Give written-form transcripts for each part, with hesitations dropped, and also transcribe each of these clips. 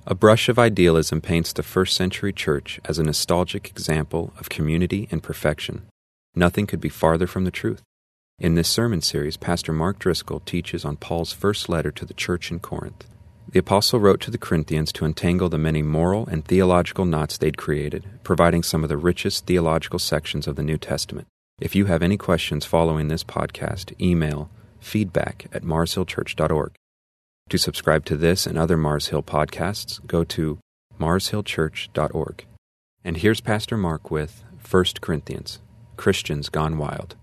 A brush of idealism paints the first century church as a nostalgic example of community and perfection. Nothing could be farther from the truth. In this sermon series, Pastor Mark Driscoll teaches on Paul's first letter to the church in Corinth. The apostle wrote to the Corinthians to untangle the many moral and theological knots they'd created, providing some of the richest theological sections of the New Testament. If you have any questions following this podcast, email feedback@marshillchurch.org. To subscribe to this and other Mars Hill podcasts, go to marshillchurch.org. And here's Pastor Mark with 1 Corinthians, Christians Gone Wild.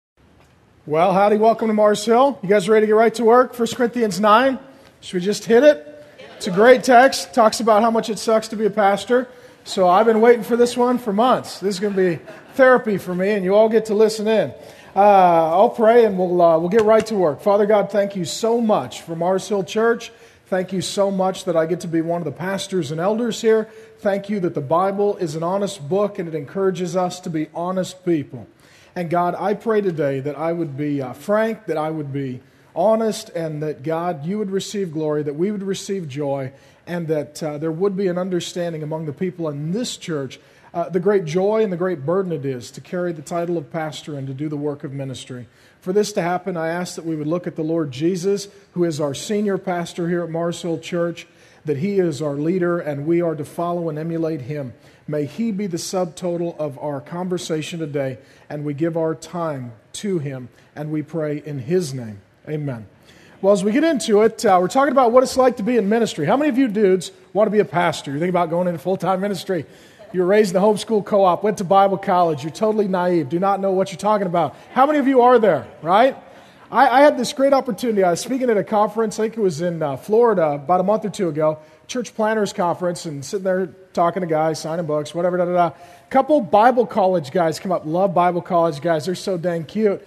Well, howdy, welcome to Mars Hill. You guys ready to get right to work? 1 Corinthians 9. Should we just hit it? It's a great text. Talks about how much it sucks to be a pastor. So I've been waiting for this one for months. This is going to be therapy for me, and you all get to listen in. I'll pray, and we'll get right to work. Father God, thank you so much for Mars Hill Church. Thank you so much that I get to be one of the pastors and elders here. Thank you that the Bible is an honest book, and it encourages us to be honest people. And God, I pray today that I would be frank, that I would be honest, and that, God, you would receive glory, that we would receive joy, and that there would be an understanding among the people in this church the great joy and the great burden it is to carry the title of pastor and to do the work of ministry. For this to happen, I ask that we would look at the Lord Jesus, who is our senior pastor here at Mars Hill Church, that He is our leader and we are to follow and emulate Him. May He be the subtotal of our conversation today, and we give our time to Him, and we pray in His name. Amen. Well, as we get into it, we're talking about what it's like to be in ministry. How many of you dudes want to be a pastor? You think about going into full-time ministry? You were raised in the homeschool co-op, went to Bible college. You're totally naive, do not know what you're talking about. How many of you are there, right? I had this great opportunity. I was speaking at a conference, I think it was in Florida about a month or two ago, church planners conference, and sitting there talking to guys, signing books, whatever, A couple Bible college guys come up. Love Bible college guys. They're so dang cute.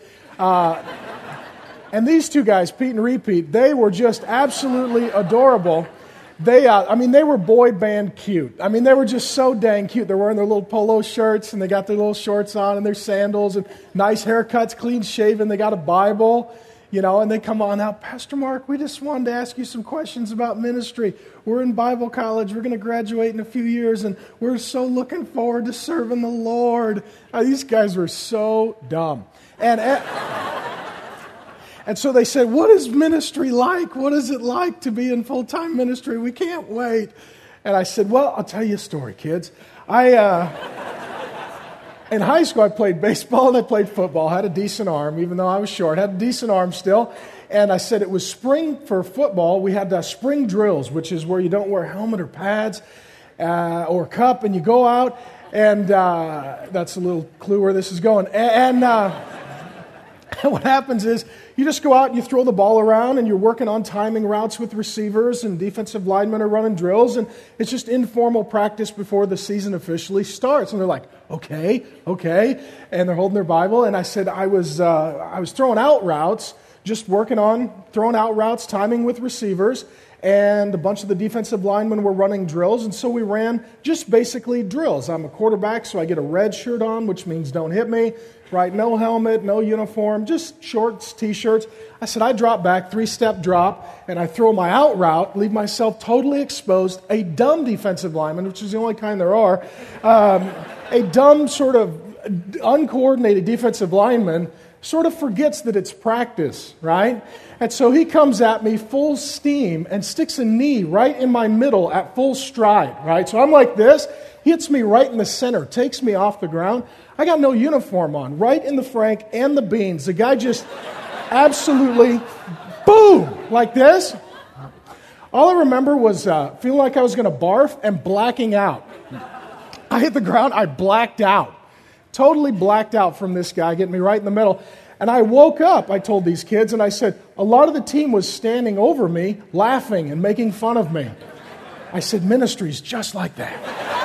And these two guys, Pete and Repeat, they were just absolutely adorable. They were boy band cute. I mean, they were just so dang cute. They're wearing their little polo shirts, and they got their little shorts on, and their sandals, and nice haircuts, clean shaven. They got a Bible, and they come on out. Pastor Mark, we just wanted to ask you some questions about ministry. We're in Bible college. We're going to graduate in a few years, and we're so looking forward to serving the Lord. These guys were so dumb. And so they said, what is ministry like? What is it like to be in full-time ministry? We can't wait. And I said, well, I'll tell you a story, kids. In high school, I played baseball and I played football. I had a decent arm, even though I was short. I had a decent arm still. And I said it was spring for football. We had spring drills, which is where you don't wear helmet or pads or cup, and you go out. And that's a little clue where this is going. And what happens is you just go out and you throw the ball around and you're working on timing routes with receivers, and defensive linemen are running drills, and it's just informal practice before the season officially starts. And they're like, okay, and they're holding their Bible. And I said I was throwing out routes, just working on throwing out routes, timing with receivers, and a bunch of the defensive linemen were running drills, and so we ran just basically drills. I'm a quarterback, so I get a red shirt on, which means don't hit me, right? No helmet, no uniform, just shorts, T-shirts. I said I drop back, 3-step drop, and I throw my out route, leave myself totally exposed. A dumb defensive lineman, which is the only kind there are, a dumb sort of uncoordinated defensive lineman sort of forgets that it's practice, right? And so he comes at me full steam and sticks a knee right in my middle at full stride, right? So I'm like this, hits me right in the center, takes me off the ground. I got no uniform on, right in the frank and the beans. The guy just absolutely, boom, like this. All I remember was feeling like I was going to barf and blacking out. I hit the ground, I blacked out. Totally blacked out from this guy getting me right in the middle. And I woke up, I told these kids, and I said, a lot of the team was standing over me, laughing and making fun of me. I said, ministry's just like that.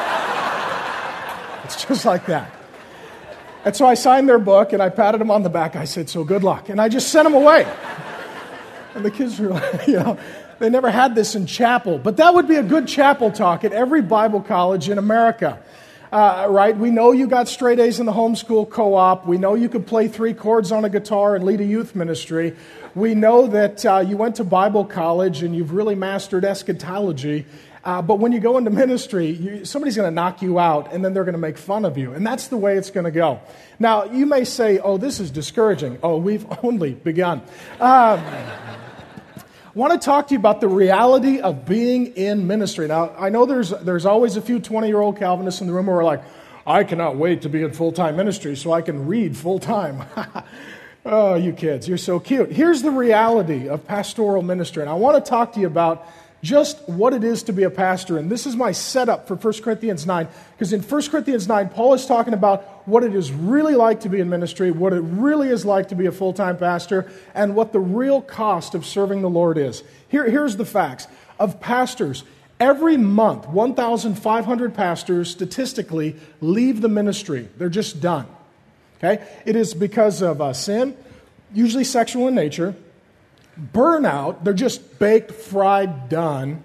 It's just like that. And so I signed their book, and I patted them on the back. I said, so good luck. And I just sent them away. And the kids were like, they never had this in chapel. But that would be a good chapel talk at every Bible college in America. right? We know you got straight A's in the homeschool co-op. We know you could play 3 chords on a guitar and lead a youth ministry. We know that you went to Bible college and you've really mastered eschatology. But when you go into ministry, somebody's going to knock you out, and then they're going to make fun of you. And that's the way it's going to go. Now, you may say, oh, this is discouraging. Oh, we've only begun. I want to talk to you about the reality of being in ministry. Now, I know there's always a few 20-year-old Calvinists in the room who are like, I cannot wait to be in full-time ministry so I can read full-time. Oh, you kids, you're so cute. Here's the reality of pastoral ministry. And I want to talk to you about just what it is to be a pastor. And this is my setup for 1 Corinthians 9. Because in 1 Corinthians 9, Paul is talking about what it is really like to be in ministry, what it really is like to be a full-time pastor, and what the real cost of serving the Lord is. Here's the facts. Of pastors, every month, 1,500 pastors statistically leave the ministry. They're just done. Okay? It is because of sin, usually sexual in nature, burnout, they're just baked, fried, done,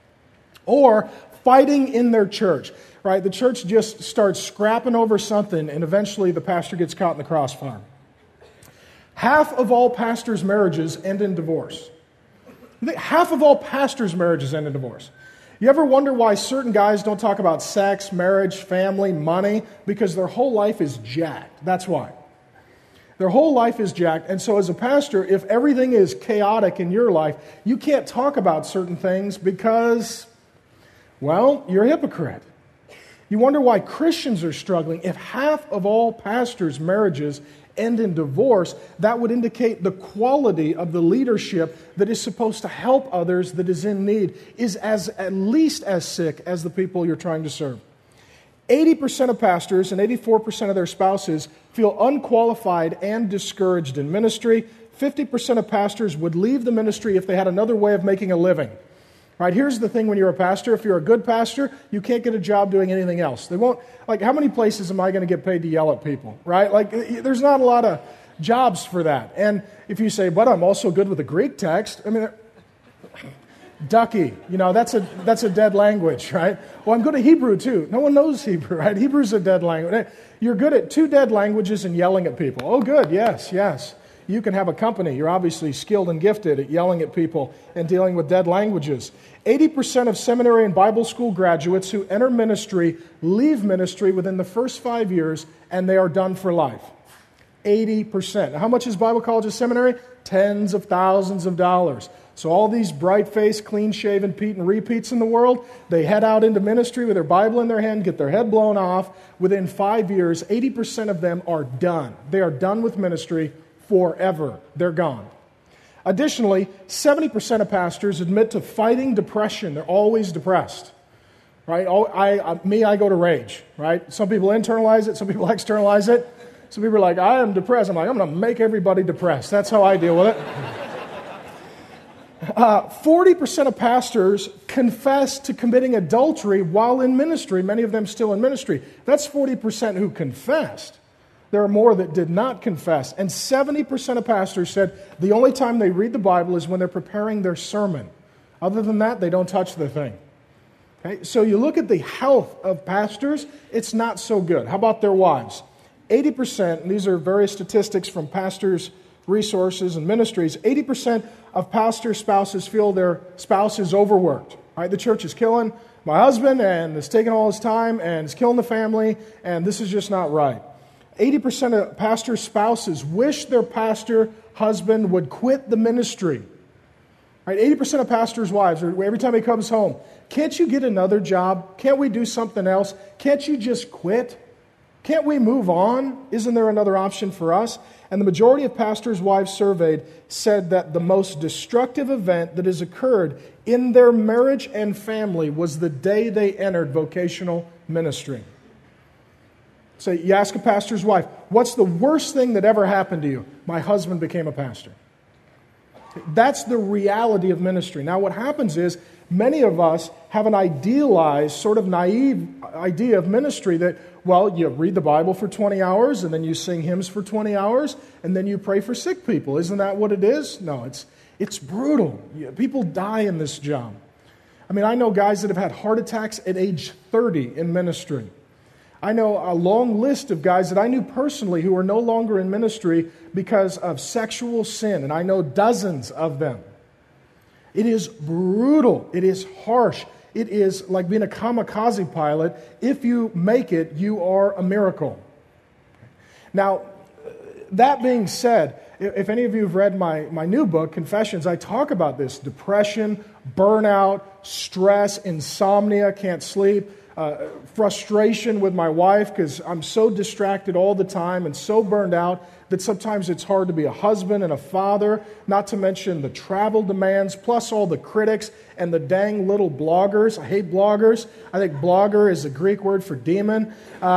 or fighting in their church, right? The church just starts scrapping over something, and eventually the pastor gets caught in the crossfire. Half of all pastors' marriages end in divorce. Half of all pastors' marriages end in divorce. You ever wonder why certain guys don't talk about sex, marriage, family, money? Because their whole life is jacked. That's why. Their whole life is jacked. And so as a pastor, if everything is chaotic in your life, you can't talk about certain things because, well, you're a hypocrite. You wonder why Christians are struggling. If half of all pastors' marriages end in divorce, that would indicate the quality of the leadership that is supposed to help others that is in need is at least as sick as the people you're trying to serve. 80% of pastors and 84% of their spouses feel unqualified and discouraged in ministry. 50% of pastors would leave the ministry if they had another way of making a living. Right? Here's the thing when you're a pastor. If you're a good pastor, you can't get a job doing anything else. They won't, how many places am I going to get paid to yell at people? Right? There's not a lot of jobs for that. And if you say, but I'm also good with the Greek text, ducky, that's a dead language, right? Well, I'm good at Hebrew too. No one knows Hebrew, right? Hebrew's a dead language. You're good at 2 dead languages and yelling at people. Oh, good, yes. You can have a company. You're obviously skilled and gifted at yelling at people and dealing with dead languages. 80% of seminary and Bible school graduates who enter ministry leave ministry within the first 5 years, and they are done for life. 80%. How much is Bible college and seminary? Tens of thousands of dollars. So all these bright-faced, clean-shaven Pete and repeats in the world, they head out into ministry with their Bible in their hand, get their head blown off. Within 5 years, 80% of them are done. They are done with ministry forever. They're gone. Additionally, 70% of pastors admit to fighting depression. They're always depressed. Right? I go to rage. Right? Some people internalize it. Some people externalize it. Some people are like, I am depressed. I'm going to make everybody depressed. That's how I deal with it. 40% of pastors confess to committing adultery while in ministry, many of them still in ministry. That's 40% who confessed. There are more that did not confess. And 70% of pastors said the only time they read the Bible is when they're preparing their sermon. Other than that, they don't touch the thing. Okay? So you look at the health of pastors, it's not so good. How about their wives? 80%, and these are various statistics from pastors' resources and ministries, 80% of pastor spouses feel their spouse is overworked. Right? The church is killing my husband, and it's taking all his time, and it's killing the family, and this is just not right. 80% of pastor spouses wish their pastor husband would quit the ministry. Right? 80% of pastors' wives, every time he comes home, can't you get another job? Can't we do something else? Can't you just quit? Can't we move on? Isn't there another option for us? And the majority of pastors' wives surveyed said that the most destructive event that has occurred in their marriage and family was the day they entered vocational ministry. So you ask a pastor's wife, what's the worst thing that ever happened to you? My husband became a pastor. That's the reality of ministry. Now what happens is many of us have an idealized, sort of naive idea of ministry that, well, you read the Bible for 20 hours and then you sing hymns for 20 hours and then you pray for sick people. Isn't that what it is? No, it's brutal. People die in this job. I know guys that have had heart attacks at age 30 in ministry. I know a long list of guys that I knew personally who are no longer in ministry because of sexual sin, and I know dozens of them. It is brutal. It is harsh. It is like being a kamikaze pilot. If you make it, you are a miracle. Now, that being said, if any of you have read my new book, Confessions, I talk about this. Depression, burnout, stress, insomnia, can't sleep, frustration with my wife because I'm so distracted all the time and so burned out that sometimes it's hard to be a husband and a father, not to mention the travel demands, plus all the critics and the dang little bloggers. I hate bloggers. I think blogger is a Greek word for demon.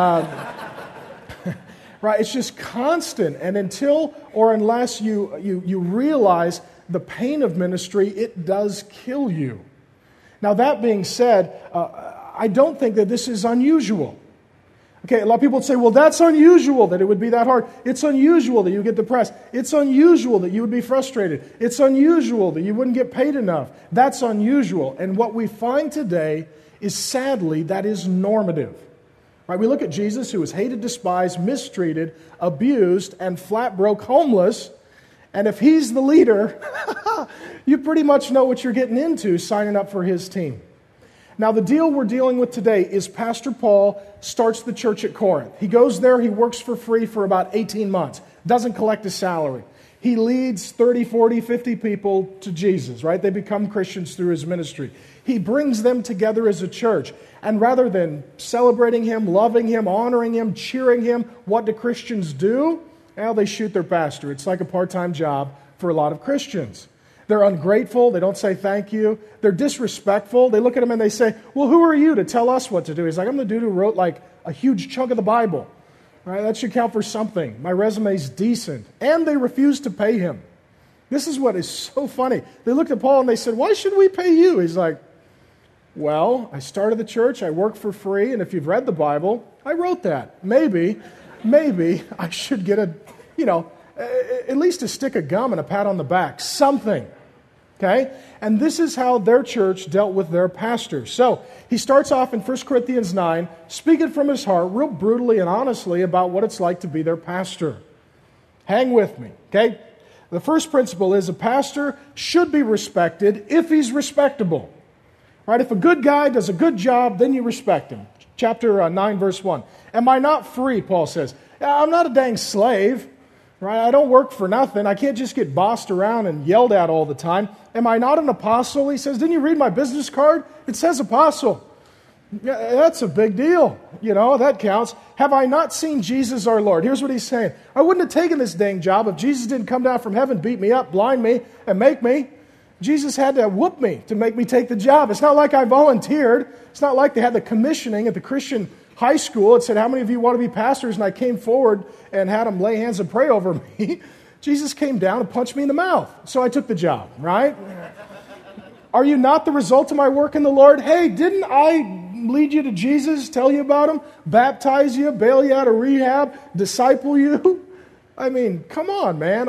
Right? It's just constant. And until or unless you realize the pain of ministry, it does kill you. Now, that being said, I don't think that this is unusual. Okay, a lot of people would say, well, that's unusual that it would be that hard. It's unusual that you get depressed. It's unusual that you would be frustrated. It's unusual that you wouldn't get paid enough. That's unusual. And what we find today is, sadly, that is normative. Right? We look at Jesus, who was hated, despised, mistreated, abused, and flat broke homeless. And if he's the leader, you pretty much know what you're getting into signing up for his team. Now, the deal we're dealing with today is Pastor Paul starts the church at Corinth. He goes there, he works for free for about 18 months, doesn't collect a salary. He leads 30, 40, 50 people to Jesus, right? They become Christians through his ministry. He brings them together as a church. And rather than celebrating him, loving him, honoring him, cheering him, what do Christians do? Well, they shoot their pastor. It's like a part-time job for a lot of Christians. They're ungrateful. They don't say thank you. They're disrespectful. They look at him and they say, well, who are you to tell us what to do? He's like, I'm the dude who wrote like a huge chunk of the Bible. Right? That should count for something. My resume's decent. And they refuse to pay him. This is what is so funny. They looked at Paul and they said, why should we pay you? He's like, well, I started the church. I work for free. And if you've read the Bible, I wrote that. Maybe I should get at least a stick of gum and a pat on the back. Something. Okay? And this is how their church dealt with their pastor. So he starts off in 1 Corinthians 9, speaking from his heart, real brutally and honestly about what it's like to be their pastor. Hang with me. Okay? The first principle is a pastor should be respected if he's respectable. Right? If a good guy does a good job, then you respect him. Chapter 9, verse 1. Am I not free, Paul says. I'm not a dang slave. Right? I don't work for nothing. I can't just get bossed around and yelled at all the time. Am I not an apostle? He says, didn't you read my business card? It says apostle. Yeah, that's a big deal. That counts. Have I not seen Jesus our Lord? Here's what he's saying. I wouldn't have taken this dang job if Jesus didn't come down from heaven, beat me up, blind me, and make me. Jesus had to whoop me to make me take the job. It's not like I volunteered. It's not like they had the commissioning at the Christian high school. It said, how many of you want to be pastors? And I came forward and had them lay hands and pray over me. Jesus came down and punched me in the mouth. So I took the job, right? Are you not the result of my work in the Lord? Hey, didn't I lead you to Jesus, tell you about him, baptize you, bail you out of rehab, disciple you? I mean, come on, man.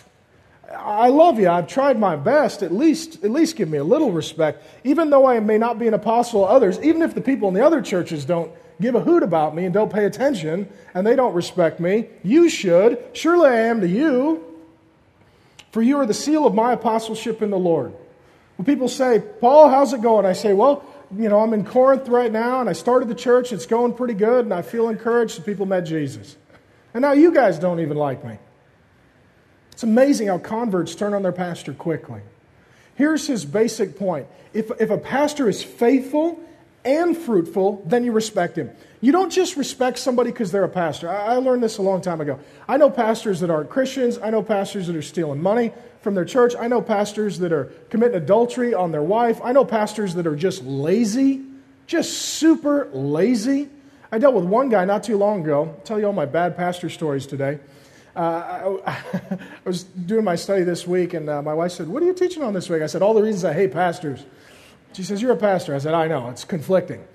I love you. I've tried my best. At least give me a little respect. Even though I may not be an apostle to others, even if the people in the other churches don't give a hoot about me and don't pay attention and they don't respect me, you should. Surely I am to you. For you are the seal of my apostleship in the Lord. When people say, Paul, how's it going? I say, well, I'm in Corinth right now and I started the church. It's going pretty good and I feel encouraged that people met Jesus. And now you guys don't even like me. It's amazing how converts turn on their pastor quickly. Here's his basic point. If a pastor is faithful and fruitful, then you respect him. You don't just respect somebody because they're a pastor. I learned this a long time ago. I know pastors that aren't Christians. I know pastors that are stealing money from their church. I know pastors that are committing adultery on their wife. I know pastors that are just lazy, just super lazy. I dealt with one guy not too long ago. I'll tell you all my bad pastor stories today. I was doing my study this week, and my wife said, what are you teaching on this week? I said, all the reasons I hate pastors. She says, you're a pastor. I said, I know, it's conflicting.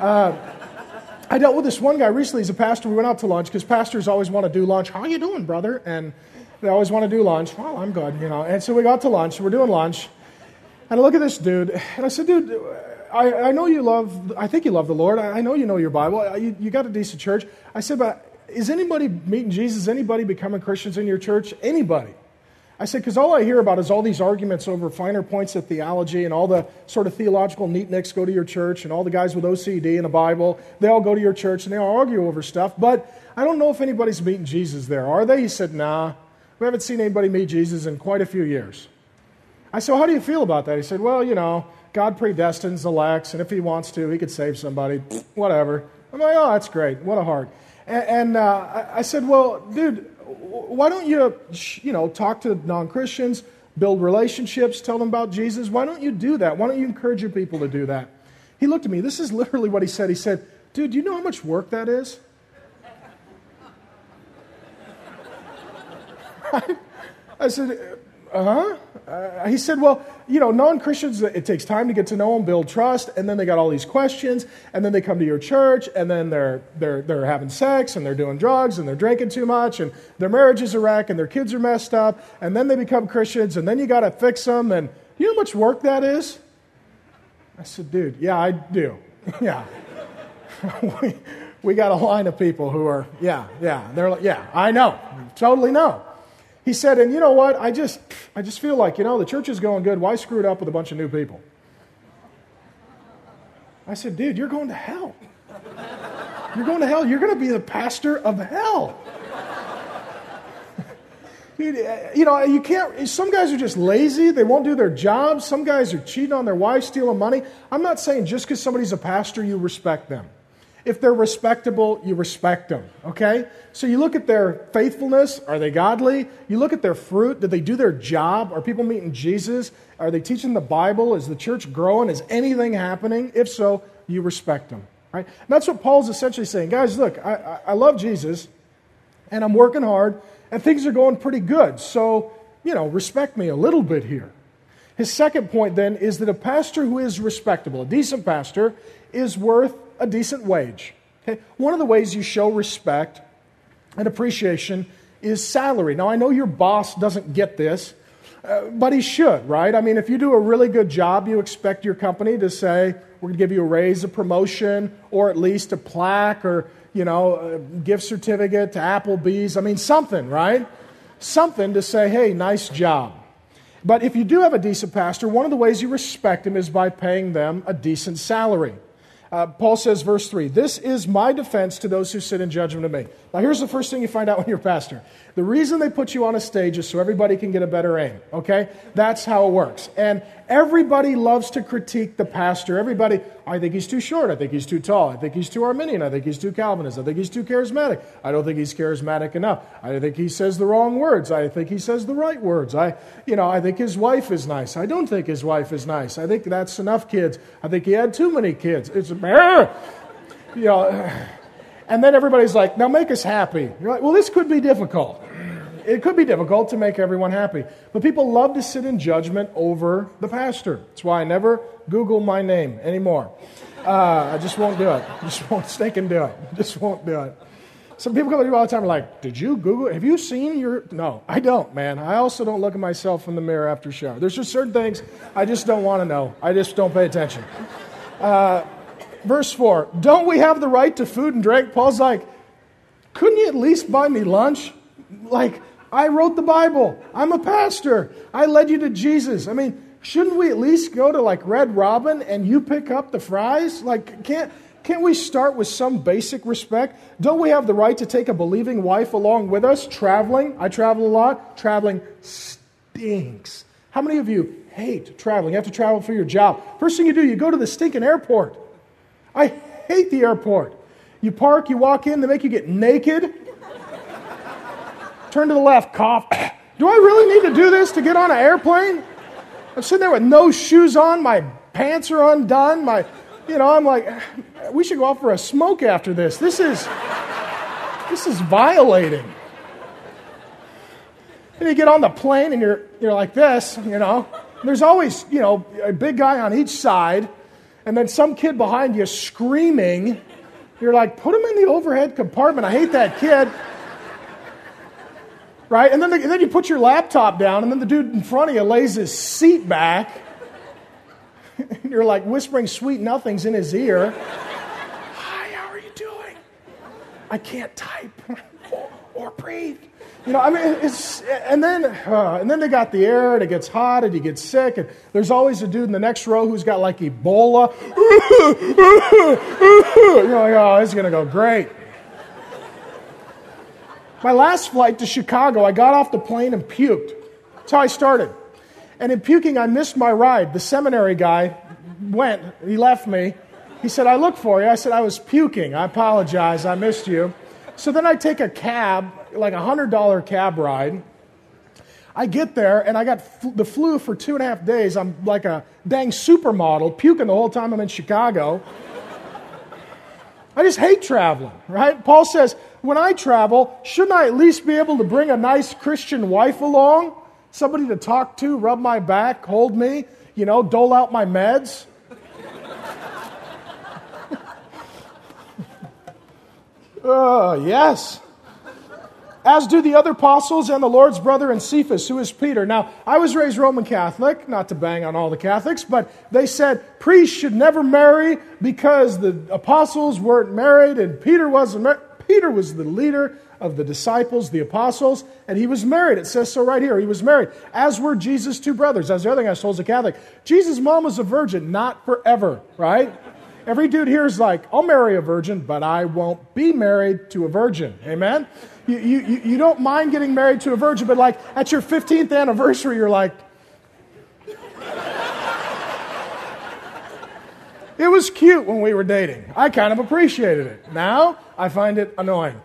I dealt with this one guy recently. He's a pastor. We went out to lunch because pastors always want to do lunch. How you doing, brother? And they always want to do lunch. Well, I'm good, And so we got to lunch. We're doing lunch. And I look at this dude, and I said, dude, I know I think you love the Lord. I know you know your Bible. You got a decent church. I said, but is anybody meeting Jesus? Anybody becoming Christians in your church? Anybody? I said, because all I hear about is all these arguments over finer points of theology, and all the sort of theological neatnicks go to your church, and all the guys with OCD and a Bible, they all go to your church, and they all argue over stuff. But I don't know if anybody's meeting Jesus there. Are they? He said, nah. We haven't seen anybody meet Jesus in quite a few years. I said, well, how do you feel about that? He said, well, God predestines, elects, and if he wants to, he could save somebody. Whatever. I'm like, oh, that's great. What a heart. And I said, well, dude, why don't you, talk to non-Christians, build relationships, tell them about Jesus? Why don't you do that? Why don't you encourage your people to do that? He looked at me. This is literally what he said. He said, dude, do you know how much work that is? I said, he said, well, non-Christians, it takes time to get to know them, build trust, and then they got all these questions, and then they come to your church, and then they're having sex, and they're doing drugs, and they're drinking too much, and their marriage is a wreck, and their kids are messed up, and then they become Christians, and then you got to fix them, and you know how much work that is? I said, dude, yeah, I do. Yeah. we got a line of people who are, they're like, yeah, I know, totally know. He said, and you know what? I just feel like, the church is going good. Why screw it up with a bunch of new people? I said, dude, you're going to hell. You're going to hell. You're going to be the pastor of hell. Dude, you can't, some guys are just lazy. They won't do their jobs. Some guys are cheating on their wives, stealing money. I'm not saying just because somebody's a pastor, you respect them. If they're respectable, you respect them, okay? So you look at their faithfulness. Are they godly? You look at their fruit. Did they do their job? Are people meeting Jesus? Are they teaching the Bible? Is the church growing? Is anything happening? If so, you respect them, right? And that's what Paul's essentially saying. Guys, look, I love Jesus, and I'm working hard, and things are going pretty good. So, respect me a little bit here. His second point, then, is that a pastor who is respectable, a decent pastor, is worth a decent wage. Okay? One of the ways you show respect and appreciation is salary. Now, I know your boss doesn't get this, but he should, right? I mean, if you do a really good job, you expect your company to say, we're going to give you a raise, a promotion, or at least a plaque, or, a gift certificate to Applebee's. I mean, something, right? Something to say, hey, nice job. But if you do have a decent pastor, one of the ways you respect him is by paying them a decent salary. Paul says, verse 3, this is my defense to those who sit in judgment of me. Now, here's the first thing you find out when you're a pastor. The reason they put you on a stage is so everybody can get a better aim, okay? That's how it works. And everybody loves to critique the pastor. Everybody, I think he's too short. I think he's too tall. I think he's too Arminian. I think he's too Calvinist. I think he's too charismatic. I don't think he's charismatic enough. I think he says the wrong words. I think he says the right words. I think his wife is nice. I don't think his wife is nice. I think that's enough kids. I think he had too many kids. It's, and then everybody's like, now make us happy. You're like, well, this could be difficult. It could be difficult to make everyone happy. But people love to sit in judgment over the pastor. That's why I never Google my name anymore. I just won't do it. I just won't stink and do it. Just won't do it. Some people come to me all the time and are like, did you Google it? Have you seen your... No, I don't, man. I also don't look at myself in the mirror after a shower. There's just certain things I just don't want to know. I just don't pay attention. Verse 4, don't we have the right to food and drink? Paul's like, couldn't you at least buy me lunch? Like, I wrote the Bible. I'm a pastor. I led you to Jesus. I mean, shouldn't we at least go to like Red Robin and you pick up the fries? Like, can't we start with some basic respect? Don't we have the right to take a believing wife along with us traveling? I travel a lot. Traveling stinks. How many of you hate traveling? You have to travel for your job. First thing you do, you go to the stinking airport. I hate the airport. You park, you walk in, they make you get naked. Turn to the left, cough. Do I really need to do this to get on an airplane? I'm sitting there with no shoes on, my pants are undone, I'm like, we should go out for a smoke after this. This is violating. And you get on the plane and you're like this, There's always, a big guy on each side, and then some kid behind you screaming. You're like, put him in the overhead compartment. I hate that kid. Right? And then you put your laptop down, and then the dude in front of you lays his seat back. And You're like whispering sweet nothings in his ear. Hi, how are you doing? I can't type or breathe. I mean, and then they got the air, and it gets hot, and he gets sick, and there's always a dude in the next row who's got like Ebola. You're like, oh, this is going to go great. My last flight to Chicago, I got off the plane and puked. That's how I started. And in puking, I missed my ride. The seminary guy went, he left me. He said, I looked for you. I said, I was puking. I apologize, I missed you. So then I take a cab, like a $100 cab ride. I get there, and I got the flu for 2.5 days. I'm like a dang supermodel, puking the whole time I'm in Chicago. I just hate traveling, right? Paul says, when I travel, shouldn't I at least be able to bring a nice Christian wife along? Somebody to talk to, rub my back, hold me, dole out my meds. Yes. As do the other apostles and the Lord's brother and Cephas, who is Peter. Now, I was raised Roman Catholic, not to bang on all the Catholics, but they said priests should never marry because the apostles weren't married and Peter wasn't married. Peter was the leader of the disciples, the apostles, and he was married. It says so right here. He was married, as were Jesus' two brothers. That's the other thing I was told as a Catholic. Jesus' mom was a virgin, not forever, right? Every dude here is like, I'll marry a virgin, but I won't be married to a virgin. Amen? You don't mind getting married to a virgin, but like at your 15th anniversary, you're like, it was cute when we were dating. I kind of appreciated it. Now, I find it annoying.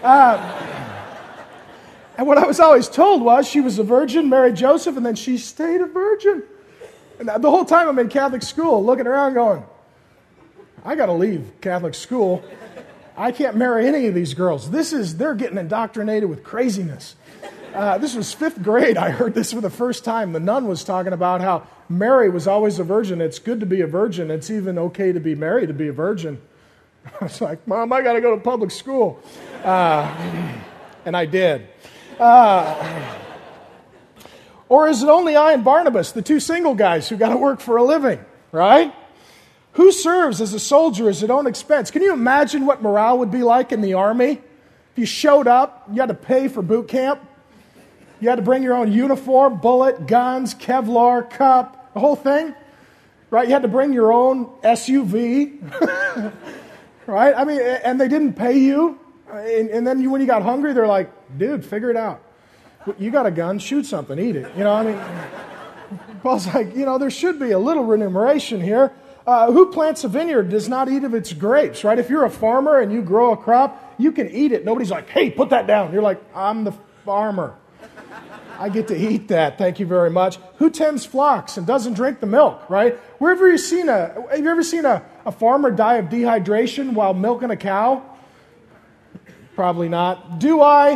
And what I was always told was she was a virgin, married Joseph, and then she stayed a virgin. And the whole time I'm in Catholic school, looking around going, I got to leave Catholic school. I can't marry any of these girls. They're getting indoctrinated with craziness. This was 5th grade. I heard this for the first time. The nun was talking about how Mary was always a virgin. It's good to be a virgin. It's even okay to be married to be a virgin. I was like, Mom, I got to go to public school. And I did. Or is it only I and Barnabas, the two single guys who got to work for a living, right? Who serves as a soldier at his own expense? Can you imagine what morale would be like in the army? If you showed up, you had to pay for boot camp. You had to bring your own uniform, bullet, guns, Kevlar, cup, the whole thing. Right? You had to bring your own SUV. Right? I mean, and they didn't pay you. And then when you got hungry, they're like, dude, figure it out. You got a gun, shoot something, eat it. Paul's like, there should be a little remuneration here. Who plants a vineyard does not eat of its grapes, right? If you're a farmer and you grow a crop, you can eat it. Nobody's like, hey, put that down. You're like, I'm the farmer. I get to eat that. Thank you very much. Who tends flocks and doesn't drink the milk, right? Have you ever seen a farmer die of dehydration while milking a cow? Probably not. Do I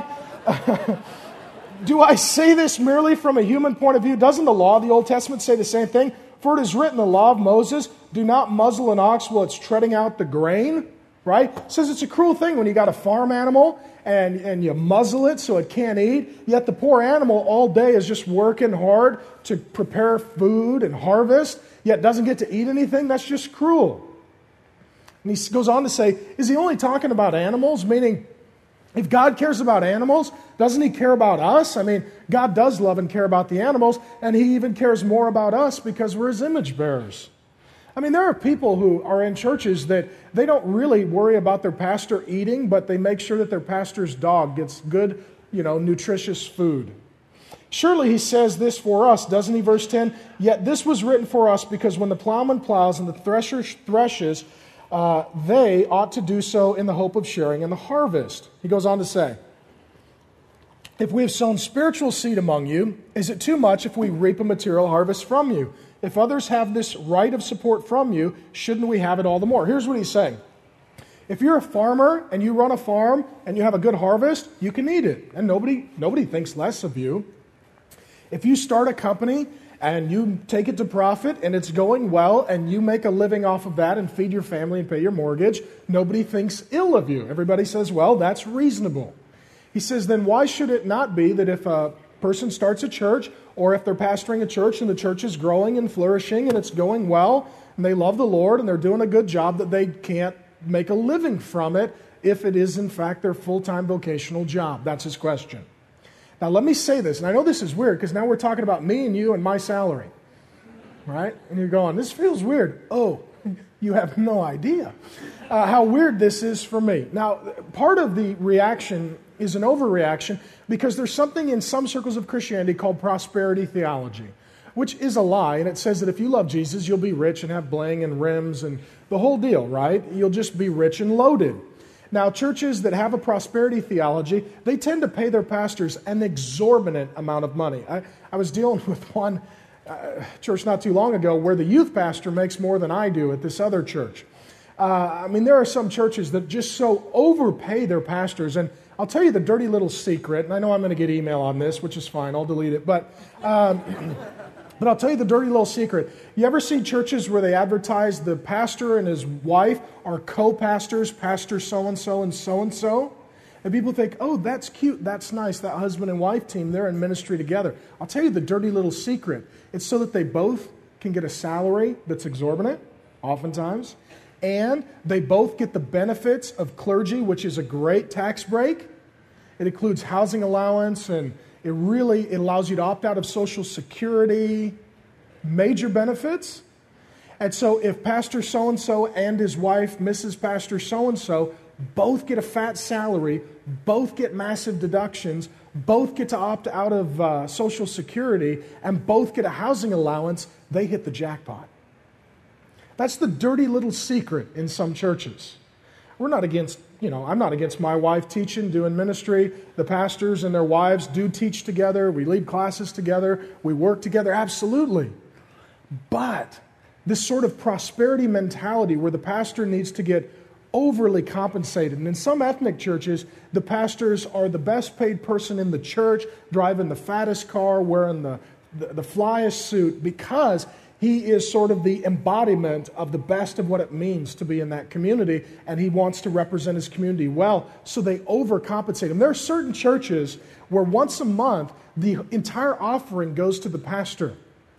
say this merely from a human point of view? Doesn't the law of the Old Testament say the same thing? For it is written, the law of Moses, do not muzzle an ox while it's treading out the grain, right? It says it's a cruel thing when you got a farm animal and you muzzle it so it can't eat, yet the poor animal all day is just working hard to prepare food and harvest, yet doesn't get to eat anything. That's just cruel. And he goes on to say, is he only talking about animals? Meaning, if God cares about animals, doesn't he care about us? I mean, God does love and care about the animals, and he even cares more about us because we're his image bearers. I mean, there are people who are in churches that they don't really worry about their pastor eating, but they make sure that their pastor's dog gets good, nutritious food. Surely he says this for us, doesn't he? Verse 10, yet this was written for us because when the plowman plows and the thresher threshes, they ought to do so in the hope of sharing in the harvest. He goes on to say, if we have sown spiritual seed among you, is it too much if we reap a material harvest from you? If others have this right of support from you, shouldn't we have it all the more? Here's what he's saying. If you're a farmer and you run a farm and you have a good harvest, you can eat it. And nobody thinks less of you. If you start a company and you take it to profit and it's going well and you make a living off of that and feed your family and pay your mortgage, nobody thinks ill of you. Everybody says, well, that's reasonable. He says, then why should it not be that if a person starts a church or if they're pastoring a church and the church is growing and flourishing and it's going well, and they love the Lord and they're doing a good job, that they can't make a living from it if it is in fact their full-time vocational job. That's his question. Now let me say this, and I know this is weird because now we're talking about me and you and my salary, right? And you're going, this feels weird. Oh, you have no idea how weird this is for me. Now, part of the reaction is an overreaction because there's something in some circles of Christianity called prosperity theology, which is a lie, and it says that if you love Jesus, you'll be rich and have bling and rims and the whole deal, right? You'll just be rich and loaded. Now, churches that have a prosperity theology, they tend to pay their pastors an exorbitant amount of money. I was dealing with one church not too long ago where the youth pastor makes more than I do at this other church. There are some churches that just so overpay their pastors, and I'll tell you the dirty little secret, and I know I'm going to get email on this, which is fine, I'll delete it, but I'll tell you the dirty little secret. You ever see churches where they advertise the pastor and his wife are co-pastors, pastor so-and-so and so-and-so? And people think, oh, that's cute, that's nice, that husband and wife team, they're in ministry together. I'll tell you the dirty little secret. It's so that they both can get a salary that's exorbitant, oftentimes, and they both get the benefits of clergy, which is a great tax break. It includes housing allowance, and it allows you to opt out of Social Security, major benefits. And so if Pastor so-and-so and his wife, Mrs. Pastor so-and-so, both get a fat salary, both get massive deductions, both get to opt out of Social Security, and both get a housing allowance, they hit the jackpot. That's the dirty little secret in some churches. We're not against, I'm not against my wife teaching, doing ministry. The pastors and their wives do teach together. We lead classes together. We work together, absolutely. But this sort of prosperity mentality where the pastor needs to get overly compensated. And in some ethnic churches, the pastors are the best paid person in the church, driving the fattest car, wearing the flyest suit, because he is sort of the embodiment of the best of what it means to be in that community, and he wants to represent his community well, so they overcompensate him. There are certain churches where once a month, the entire offering goes to the pastor.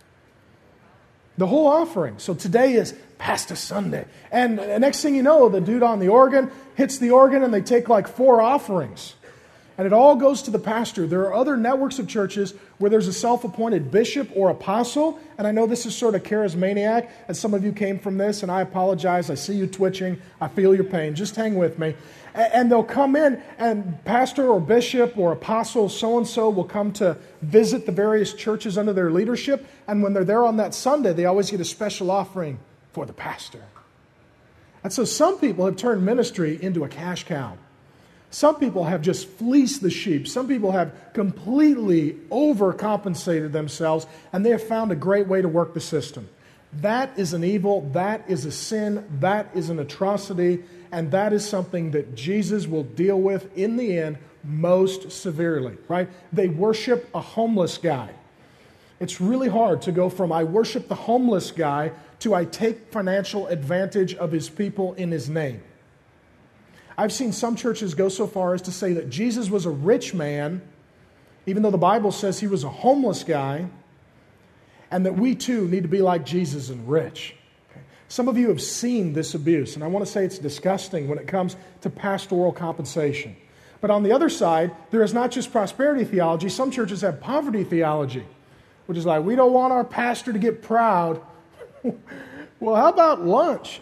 The whole offering. So today is Pastor Sunday. And the next thing you know, the dude on the organ hits the organ and they take like 4 offerings. And it all goes to the pastor. There are other networks of churches where there's a self-appointed bishop or apostle. And I know this is sort of charismaniac, and some of you came from this, and I apologize. I see you twitching. I feel your pain. Just hang with me. And they'll come in, and pastor or bishop or apostle so-and-so will come to visit the various churches under their leadership. And when they're there on that Sunday, they always get a special offering for the pastor. And so some people have turned ministry into a cash cow. Some people have just fleeced the sheep. Some people have completely overcompensated themselves, and they have found a great way to work the system. That is an evil, that is a sin, that is an atrocity, and that is something that Jesus will deal with in the end most severely, right? They worship a homeless guy. It's really hard to go from I worship the homeless guy to I take financial advantage of his people in his name. I've seen some churches go so far as to say that Jesus was a rich man, even though the Bible says he was a homeless guy, and that we too need to be like Jesus and rich. Okay. Some of you have seen this abuse, and I want to say it's disgusting when it comes to pastoral compensation. But on the other side, there is not just prosperity theology. Some churches have poverty theology, which is like, we don't want our pastor to get proud. Well, how about lunch?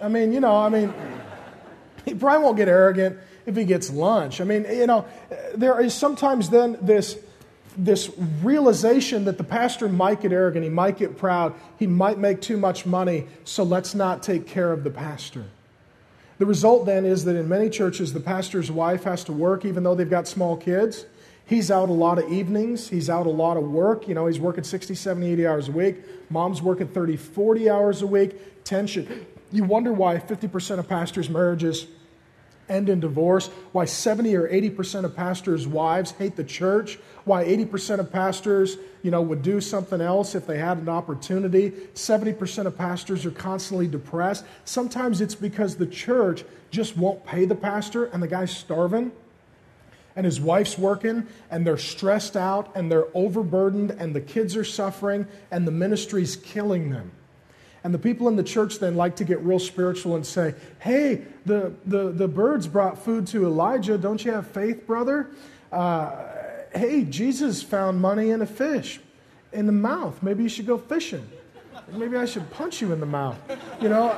He probably won't get arrogant if he gets lunch. There is sometimes then this realization that the pastor might get arrogant, he might get proud, he might make too much money, so let's not take care of the pastor. The result then is that in many churches, the pastor's wife has to work even though they've got small kids. He's out a lot of evenings. He's out a lot of work. He's working 60, 70, 80 hours a week. Mom's working 30, 40 hours a week. Tension. You wonder why 50% of pastors' marriages end in divorce, why 70 or 80% of pastors' wives hate the church, why 80% of pastors, would do something else if they had an opportunity. 70% of pastors are constantly depressed. Sometimes it's because the church just won't pay the pastor and the guy's starving and his wife's working and they're stressed out and they're overburdened and the kids are suffering and the ministry's killing them. And the people in the church then like to get real spiritual and say, hey, the birds brought food to Elijah. Don't you have faith, brother? Hey, Jesus found money in a fish in the mouth. Maybe you should go fishing. Maybe I should punch you in the mouth. You know?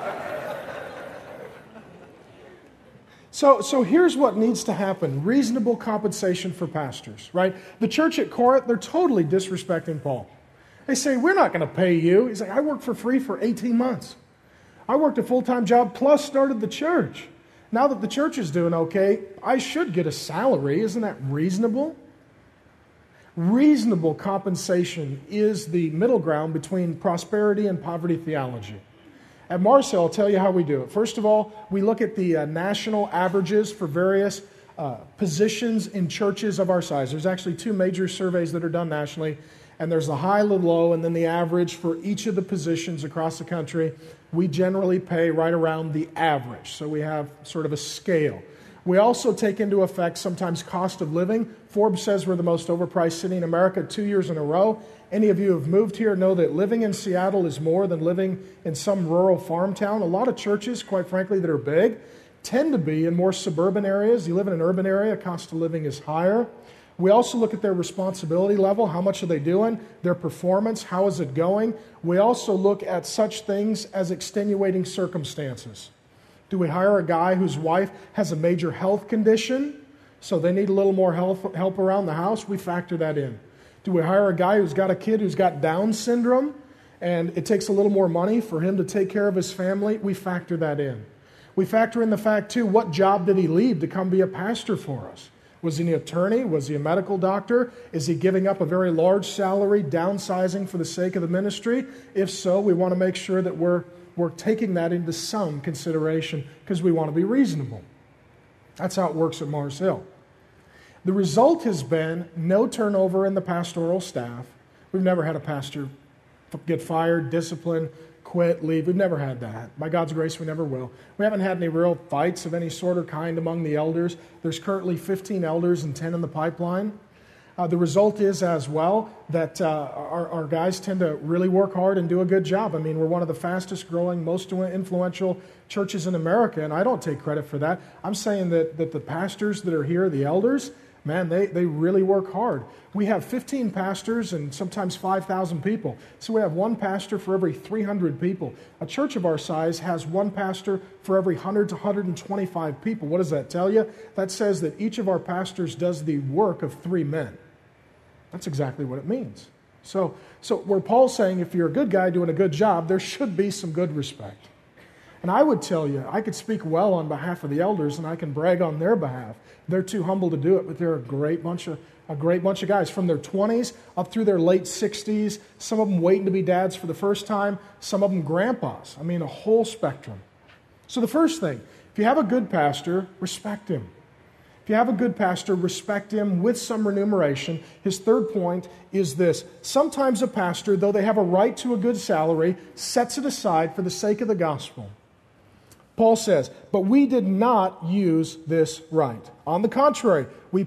So here's what needs to happen. Reasonable compensation for pastors, right? The church at Corinth, they're totally disrespecting Paul. They say, we're not going to pay you. He's like, I worked for free for 18 months. I worked a full-time job plus started the church. Now that the church is doing okay, I should get a salary. Isn't that reasonable? Reasonable compensation is the middle ground between prosperity and poverty theology. At Marcel, I'll tell you how we do it. First of all, we look at the national averages for various positions in churches of our size. There's actually two major surveys that are done nationally, and there's the high, the low, and then the average for each of the positions across the country. We generally pay right around the average, so we have sort of a scale. We also take into effect sometimes cost of living. Forbes says we're the most overpriced city in America 2 years in a row. Any of you who have moved here know that living in Seattle is more than living in some rural farm town. A lot of churches, quite frankly, that are big tend to be in more suburban areas. You live in an urban area, cost of living is higher. We also look at their responsibility level. How much are they doing? Their performance, how is it going? We also look at such things as extenuating circumstances. Do we hire a guy whose wife has a major health condition, so they need a little more help around the house? We factor that in. Do we hire a guy who's got a kid who's got Down syndrome, and it takes a little more money for him to take care of his family? We factor that in. We factor in the fact, too, what job did he leave to come be a pastor for us? Was he an attorney? Was he a medical doctor? Is he giving up a very large salary, downsizing for the sake of the ministry? If so, we want to make sure that we're taking that into some consideration because we want to be reasonable. That's how it works at Mars Hill. The result has been no turnover in the pastoral staff. We've never had a pastor get fired, disciplined, quit, leave. We've never had that. By God's grace, we never will. We haven't had any real fights of any sort or kind among the elders. There's currently 15 elders and 10 in the pipeline. The result is as well that our guys tend to really work hard and do a good job. I mean, we're one of the fastest growing, most influential churches in America, and I don't take credit for that. I'm saying that the pastors that are here, the elders, man, they really work hard. We have 15 pastors and sometimes 5,000 people. So we have one pastor for every 300 people. A church of our size has one pastor for every 100 to 125 people. What does that tell you? That says that each of our pastors does the work of 3 men. That's exactly what it means. So where Paul's saying if you're a good guy doing a good job, there should be some good respect. And I would tell you, I could speak well on behalf of the elders, and I can brag on their behalf. They're too humble to do it, but they're a great bunch of guys from their 20s up through their late 60s. Some of them waiting to be dads for the first time. Some of them grandpas. I mean, a whole spectrum. So the first thing, if you have a good pastor, respect him. If you have a good pastor, respect him with some remuneration. His third point is this. Sometimes a pastor, though they have a right to a good salary, sets it aside for the sake of the gospel. Paul says, but we did not use this right. On the contrary, we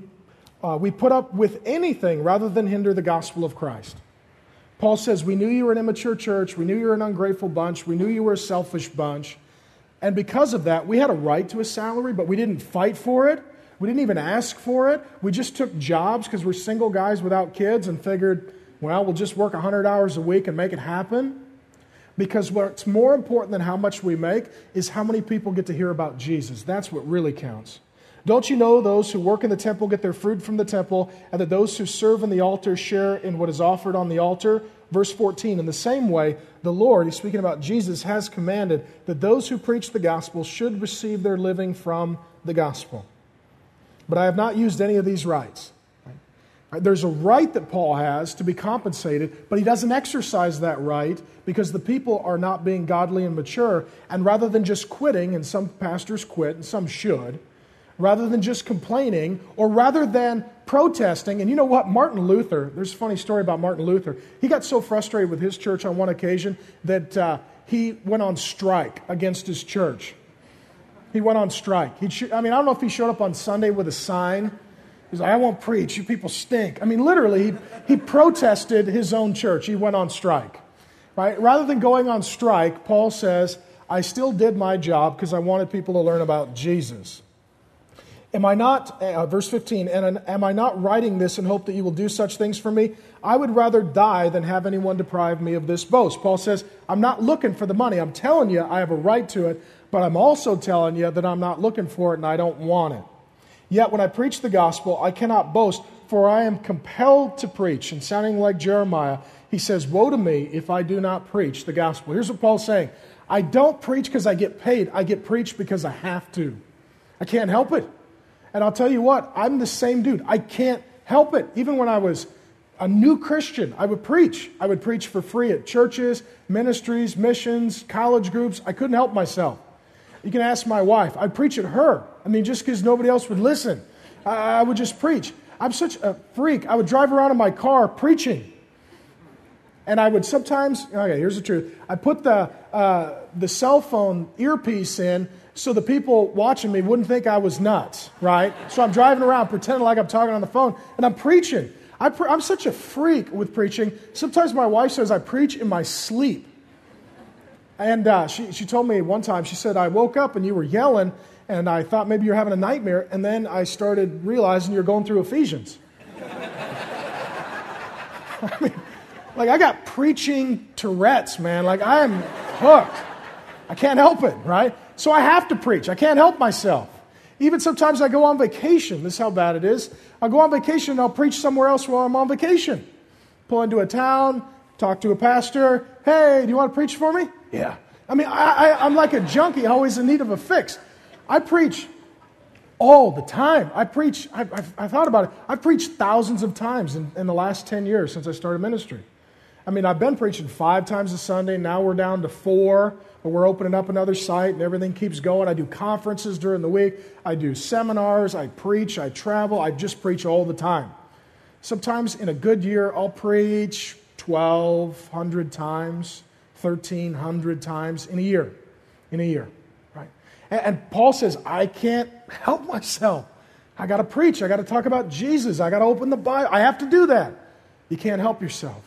put up with anything rather than hinder the gospel of Christ. Paul says, we knew you were an immature church. We knew you were an ungrateful bunch. We knew you were a selfish bunch. And because of that, we had a right to a salary, but we didn't fight for it. We didn't even ask for it. We just took jobs because we're single guys without kids and figured, well, we'll just work 100 hours a week and make it happen. Because what's more important than how much we make is how many people get to hear about Jesus. That's what really counts. Don't you know those who work in the temple get their food from the temple, and that those who serve in the altar share in what is offered on the altar? Verse 14, in the same way, the Lord, he's speaking about Jesus, has commanded that those who preach the gospel should receive their living from the gospel. But I have not used any of these rights. There's a right that Paul has to be compensated, but he doesn't exercise that right because the people are not being godly and mature. And rather than just quitting, and some pastors quit and some should, rather than just complaining or rather than protesting, and you know what? Martin Luther, there's a funny story about Martin Luther. He got so frustrated with his church on one occasion that he went on strike against his church. He went on strike. I don't know if he showed up on Sunday with a sign. He's like, I won't preach. You people stink. I mean, literally, he protested his own church. He went on strike. Right? Rather than going on strike, Paul says, I still did my job because I wanted people to learn about Jesus. Am I not, verse 15, and am I not writing this in hope that you will do such things for me? I would rather die than have anyone deprive me of this boast. Paul says, I'm not looking for the money. I'm telling you I have a right to it, but I'm also telling you that I'm not looking for it and I don't want it. Yet when I preach the gospel, I cannot boast, for I am compelled to preach. And sounding like Jeremiah, he says, woe to me if I do not preach the gospel. Here's what Paul's saying. I don't preach because I get paid. I get preached because I have to. I can't help it. And I'll tell you what, I'm the same dude. I can't help it. Even when I was a new Christian, I would preach. I would preach for free at churches, ministries, missions, college groups. I couldn't help myself. You can ask my wife. I'd preach at her. I mean, just because nobody else would listen. I would just preach. I'm such a freak. I would drive around in my car preaching. And I would sometimes, okay, here's the truth. I put the cell phone earpiece in so the people watching me wouldn't think I was nuts, right? So I'm driving around pretending like I'm talking on the phone, and I'm preaching. I'm such a freak with preaching. Sometimes my wife says I preach in my sleep. And she told me one time, she said, I woke up and you were yelling, and I thought maybe you're having a nightmare, and then I started realizing you're going through Ephesians. I mean, like, I got preaching Tourette's, man. Like, I'm hooked. I can't help it, right? So I have to preach. I can't help myself. Even sometimes I go on vacation. This is how bad it is. I'll go on vacation and I'll preach somewhere else while I'm on vacation. Pull into a town, talk to a pastor. Hey, do you want to preach for me? Yeah. I mean, I'm like a junkie, always in need of a fix. I preach all the time. I thought about it. I've preached thousands of times in the last 10 years since I started ministry. I mean, I've been preaching 5 times a Sunday. Now we're down to 4, but we're opening up another site and everything keeps going. I do conferences during the week. I do seminars. I preach. I travel. I just preach all the time. Sometimes in a good year, I'll preach 1,200 times, 1,300 times in a year. Right? And Paul says, I can't help myself. I got to preach. I got to talk about Jesus. I got to open the Bible. I have to do that. You can't help yourself.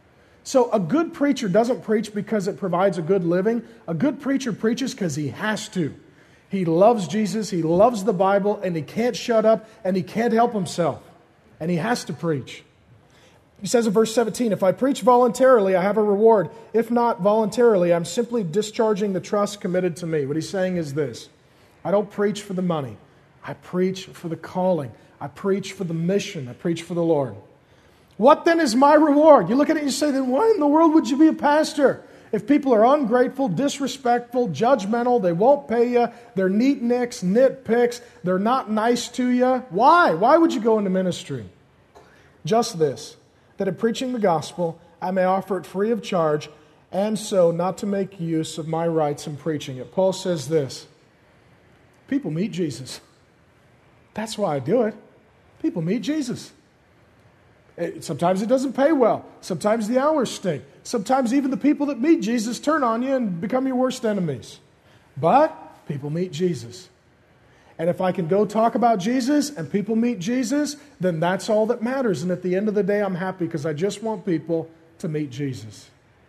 So a good preacher doesn't preach because it provides a good living. A good preacher preaches because he has to. He loves Jesus, he loves the Bible, and he can't shut up, and he can't help himself. And he has to preach. He says in verse 17, if I preach voluntarily, I have a reward. If not voluntarily, I'm simply discharging the trust committed to me. What he's saying is this. I don't preach for the money. I preach for the calling. I preach for the mission. I preach for the Lord. What then is my reward? You look at it and you say, then why in the world would you be a pastor? If people are ungrateful, disrespectful, judgmental, they won't pay you, they're neatnicks, nitpicks, they're not nice to you. Why? Why would you go into ministry? Just this, that in preaching the gospel, I may offer it free of charge, and so not to make use of my rights in preaching it. Paul says this, people meet Jesus. That's why I do it. People meet Jesus. Sometimes it doesn't pay well. Sometimes the hours stink. Sometimes even the people that meet Jesus turn on you and become your worst enemies. But people meet Jesus. And if I can go talk about Jesus and people meet Jesus, then that's all that matters. And at the end of the day, I'm happy because I just want people to meet Jesus.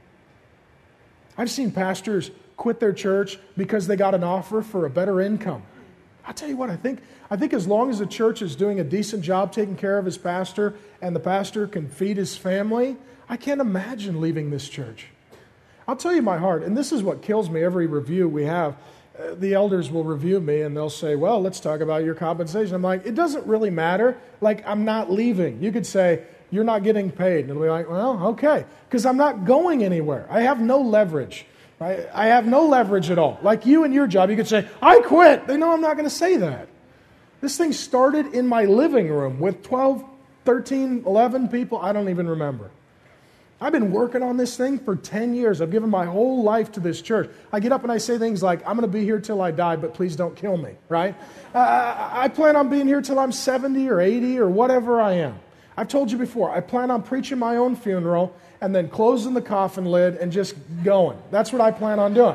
I've seen pastors quit their church because they got an offer for a better income. I'll tell you what, I think as long as the church is doing a decent job taking care of his pastor and the pastor can feed his family, I can't imagine leaving this church. I'll tell you my heart, and this is what kills me every review we have. The elders will review me and they'll say, well, let's talk about your compensation. I'm like, it doesn't really matter. Like, I'm not leaving. You could say, you're not getting paid. And it'll be like, well, okay, because I'm not going anywhere. I have no leverage. I have no leverage at all. Like you and your job, you could say, I quit. They know I'm not going to say that. This thing started in my living room with 12, 13, 11 people. I don't even remember. I've been working on this thing for 10 years. I've given my whole life to this church. I get up and I say things like, I'm going to be here till I die, but please don't kill me, right? I plan on being here till I'm 70 or 80 or whatever I am. I've told you before, I plan on preaching my own funeral and then closing the coffin lid and just going. That's what I plan on doing.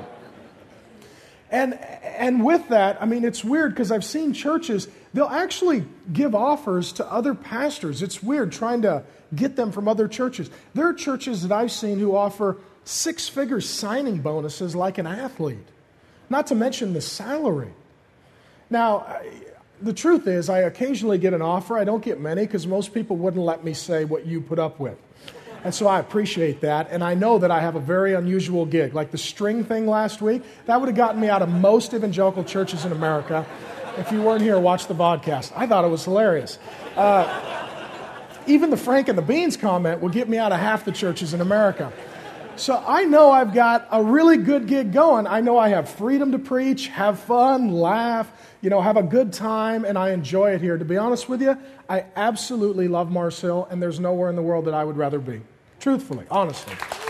And with that, I mean, it's weird because I've seen churches, they'll actually give offers to other pastors. It's weird trying to get them from other churches. There are churches that I've seen who offer six-figure signing bonuses like an athlete, not to mention the salary. Now, the truth is, I occasionally get an offer. I don't get many because most people wouldn't let me say what you put up with. And so I appreciate that. And I know that I have a very unusual gig. Like the string thing last week, that would have gotten me out of most evangelical churches in America. If you weren't here, watch the podcast. I thought it was hilarious. Even the Frank and the Beans comment will get me out of half the churches in America. So I know I've got a really good gig going. I know I have freedom to preach, have fun, laugh, have a good time, and I enjoy it here. To be honest with you, I absolutely love Mars Hill, and there's nowhere in the world that I would rather be. Truthfully, honestly.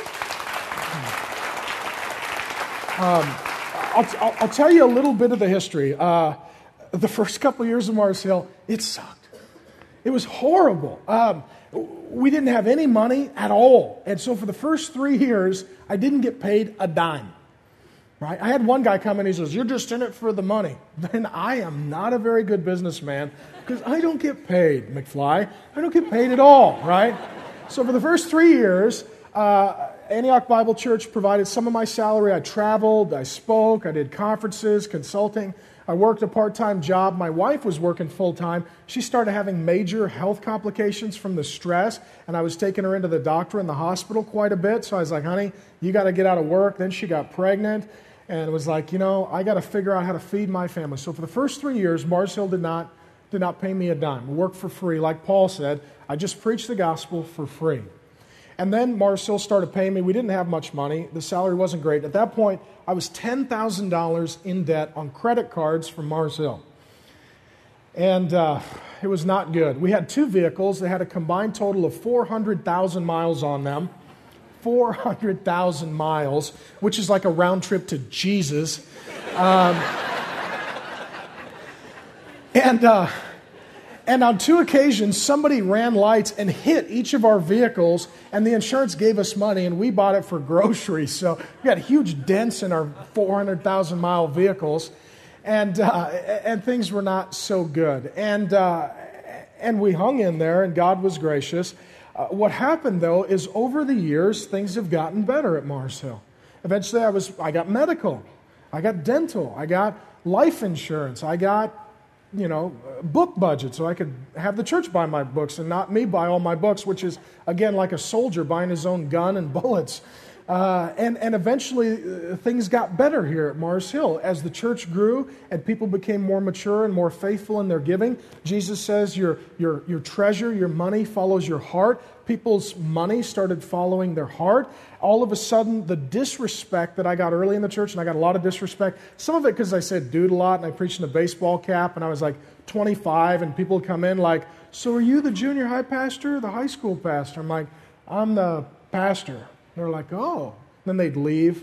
I'll tell you a little bit of the history. The first couple of years of Mars Hill, it sucked. It was horrible. We didn't have any money at all. And so for the first 3 years, I didn't get paid a dime. Right? I had one guy come in, he says, "You're just in it for the money." Then I am not a very good businessman because I don't get paid, McFly. I don't get paid at all, right? So for the first 3 years, Antioch Bible Church provided some of my salary. I traveled, I spoke, I did conferences, consulting. I worked a part-time job. My wife was working full-time. She started having major health complications from the stress, and I was taking her into the doctor in the hospital quite a bit. So I was like, "Honey, you got to get out of work." Then she got pregnant, and it was like, I got to figure out how to feed my family. So for the first 3 years, Mars Hill did not pay me a dime. We worked for free. Like Paul said, I just preached the gospel for free. And then Mars Hill started paying me. We didn't have much money. The salary wasn't great. At that point, I was $10,000 in debt on credit cards from Mars Hill. And it was not good. We had 2 vehicles. They had a combined total of 400,000 miles on them. 400,000 miles, which is like a round trip to Jesus. And on 2 occasions, somebody ran lights and hit each of our vehicles, and the insurance gave us money, and we bought it for groceries. So we got huge dents in our 400,000-mile vehicles, and things were not so good. And we hung in there, and God was gracious. What happened, though, is over the years, things have gotten better at Mars Hill. Eventually, I got medical, I got dental, I got life insurance, I got book budget so I could have the church buy my books and not me buy all my books, which is, again, like a soldier buying his own gun and bullets. And eventually things got better here at Mars Hill. As the church grew and people became more mature and more faithful in their giving, Jesus says your treasure, your money follows your heart. People's money started following their heart. All of a sudden, the disrespect that I got early in the church, and I got a lot of disrespect, some of it because I said dude a lot and I preached in a baseball cap and I was like 25 and people would come in like, "So are you the junior high pastor or the high school pastor?" I'm like, "I'm the pastor." They're like, "Oh." Then they'd leave.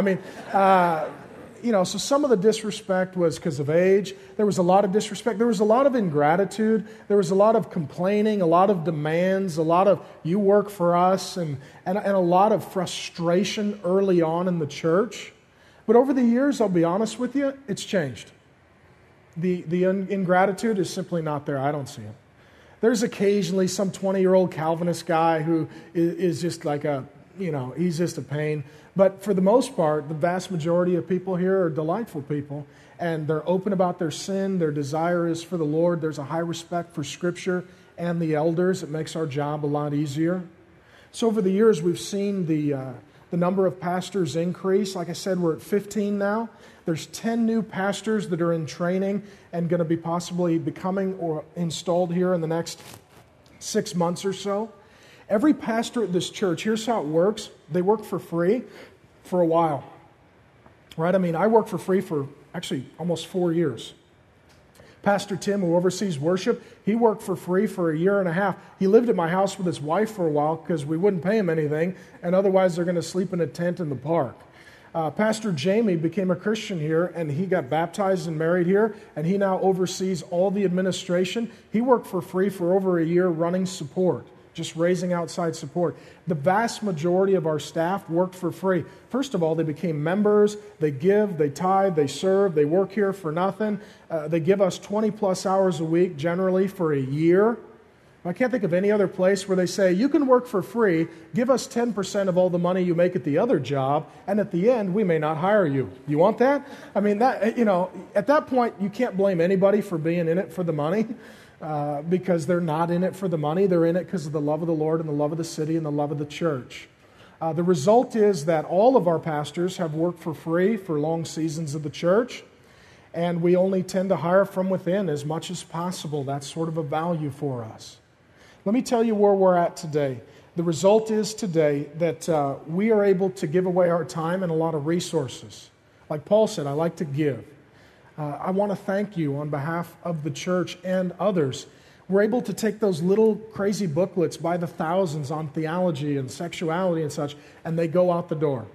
So some of the disrespect was because of age. There was a lot of disrespect. There was a lot of ingratitude. There was a lot of complaining, a lot of demands, a lot of "you work for us," and a lot of frustration early on in the church. But over the years, I'll be honest with you, it's changed. The ingratitude is simply not there. I don't see it. There's occasionally some 20-year-old Calvinist guy who is just like he's just a pain. But for the most part, the vast majority of people here are delightful people, and they're open about their sin. Their desire is for the Lord. There's a high respect for Scripture and the elders. It makes our job a lot easier. So over the years, we've seen the number of pastors increase. Like I said, we're at 15 now. There's 10 new pastors that are in training and going to be possibly becoming or installed here in the next 6 months or so. Every pastor at this church, here's how it works. They work for free for a while. Right? I worked for free for actually almost 4 years. Pastor Tim, who oversees worship, he worked for free for a year and a half. He lived at my house with his wife for a while because we wouldn't pay him anything, and otherwise they're going to sleep in a tent in the park. Pastor Jamie became a Christian here, and he got baptized and married here, and he now oversees all the administration. He worked for free for over a year running support, just raising outside support. The vast majority of our staff worked for free. First of all, they became members. They give, they tithe, they serve, they work here for nothing. They give us 20-plus hours a week, generally for a year. I can't think of any other place where they say, you can work for free, give us 10% of all the money you make at the other job, and at the end, we may not hire you. You want that? I mean, that, at that point, you can't blame anybody for being in it for the money because they're not in it for the money. They're in it because of the love of the Lord and the love of the city and the love of the church. The result is that all of our pastors have worked for free for long seasons of the church, and we only tend to hire from within as much as possible. That's sort of a value for us. Let me tell you where we're at today. The result is today that we are able to give away our time and a lot of resources. Like Paul said, I like to give. I want to thank you on behalf of the church and others. We're able to take those little crazy booklets by the thousands on theology and sexuality and such, and they go out the door.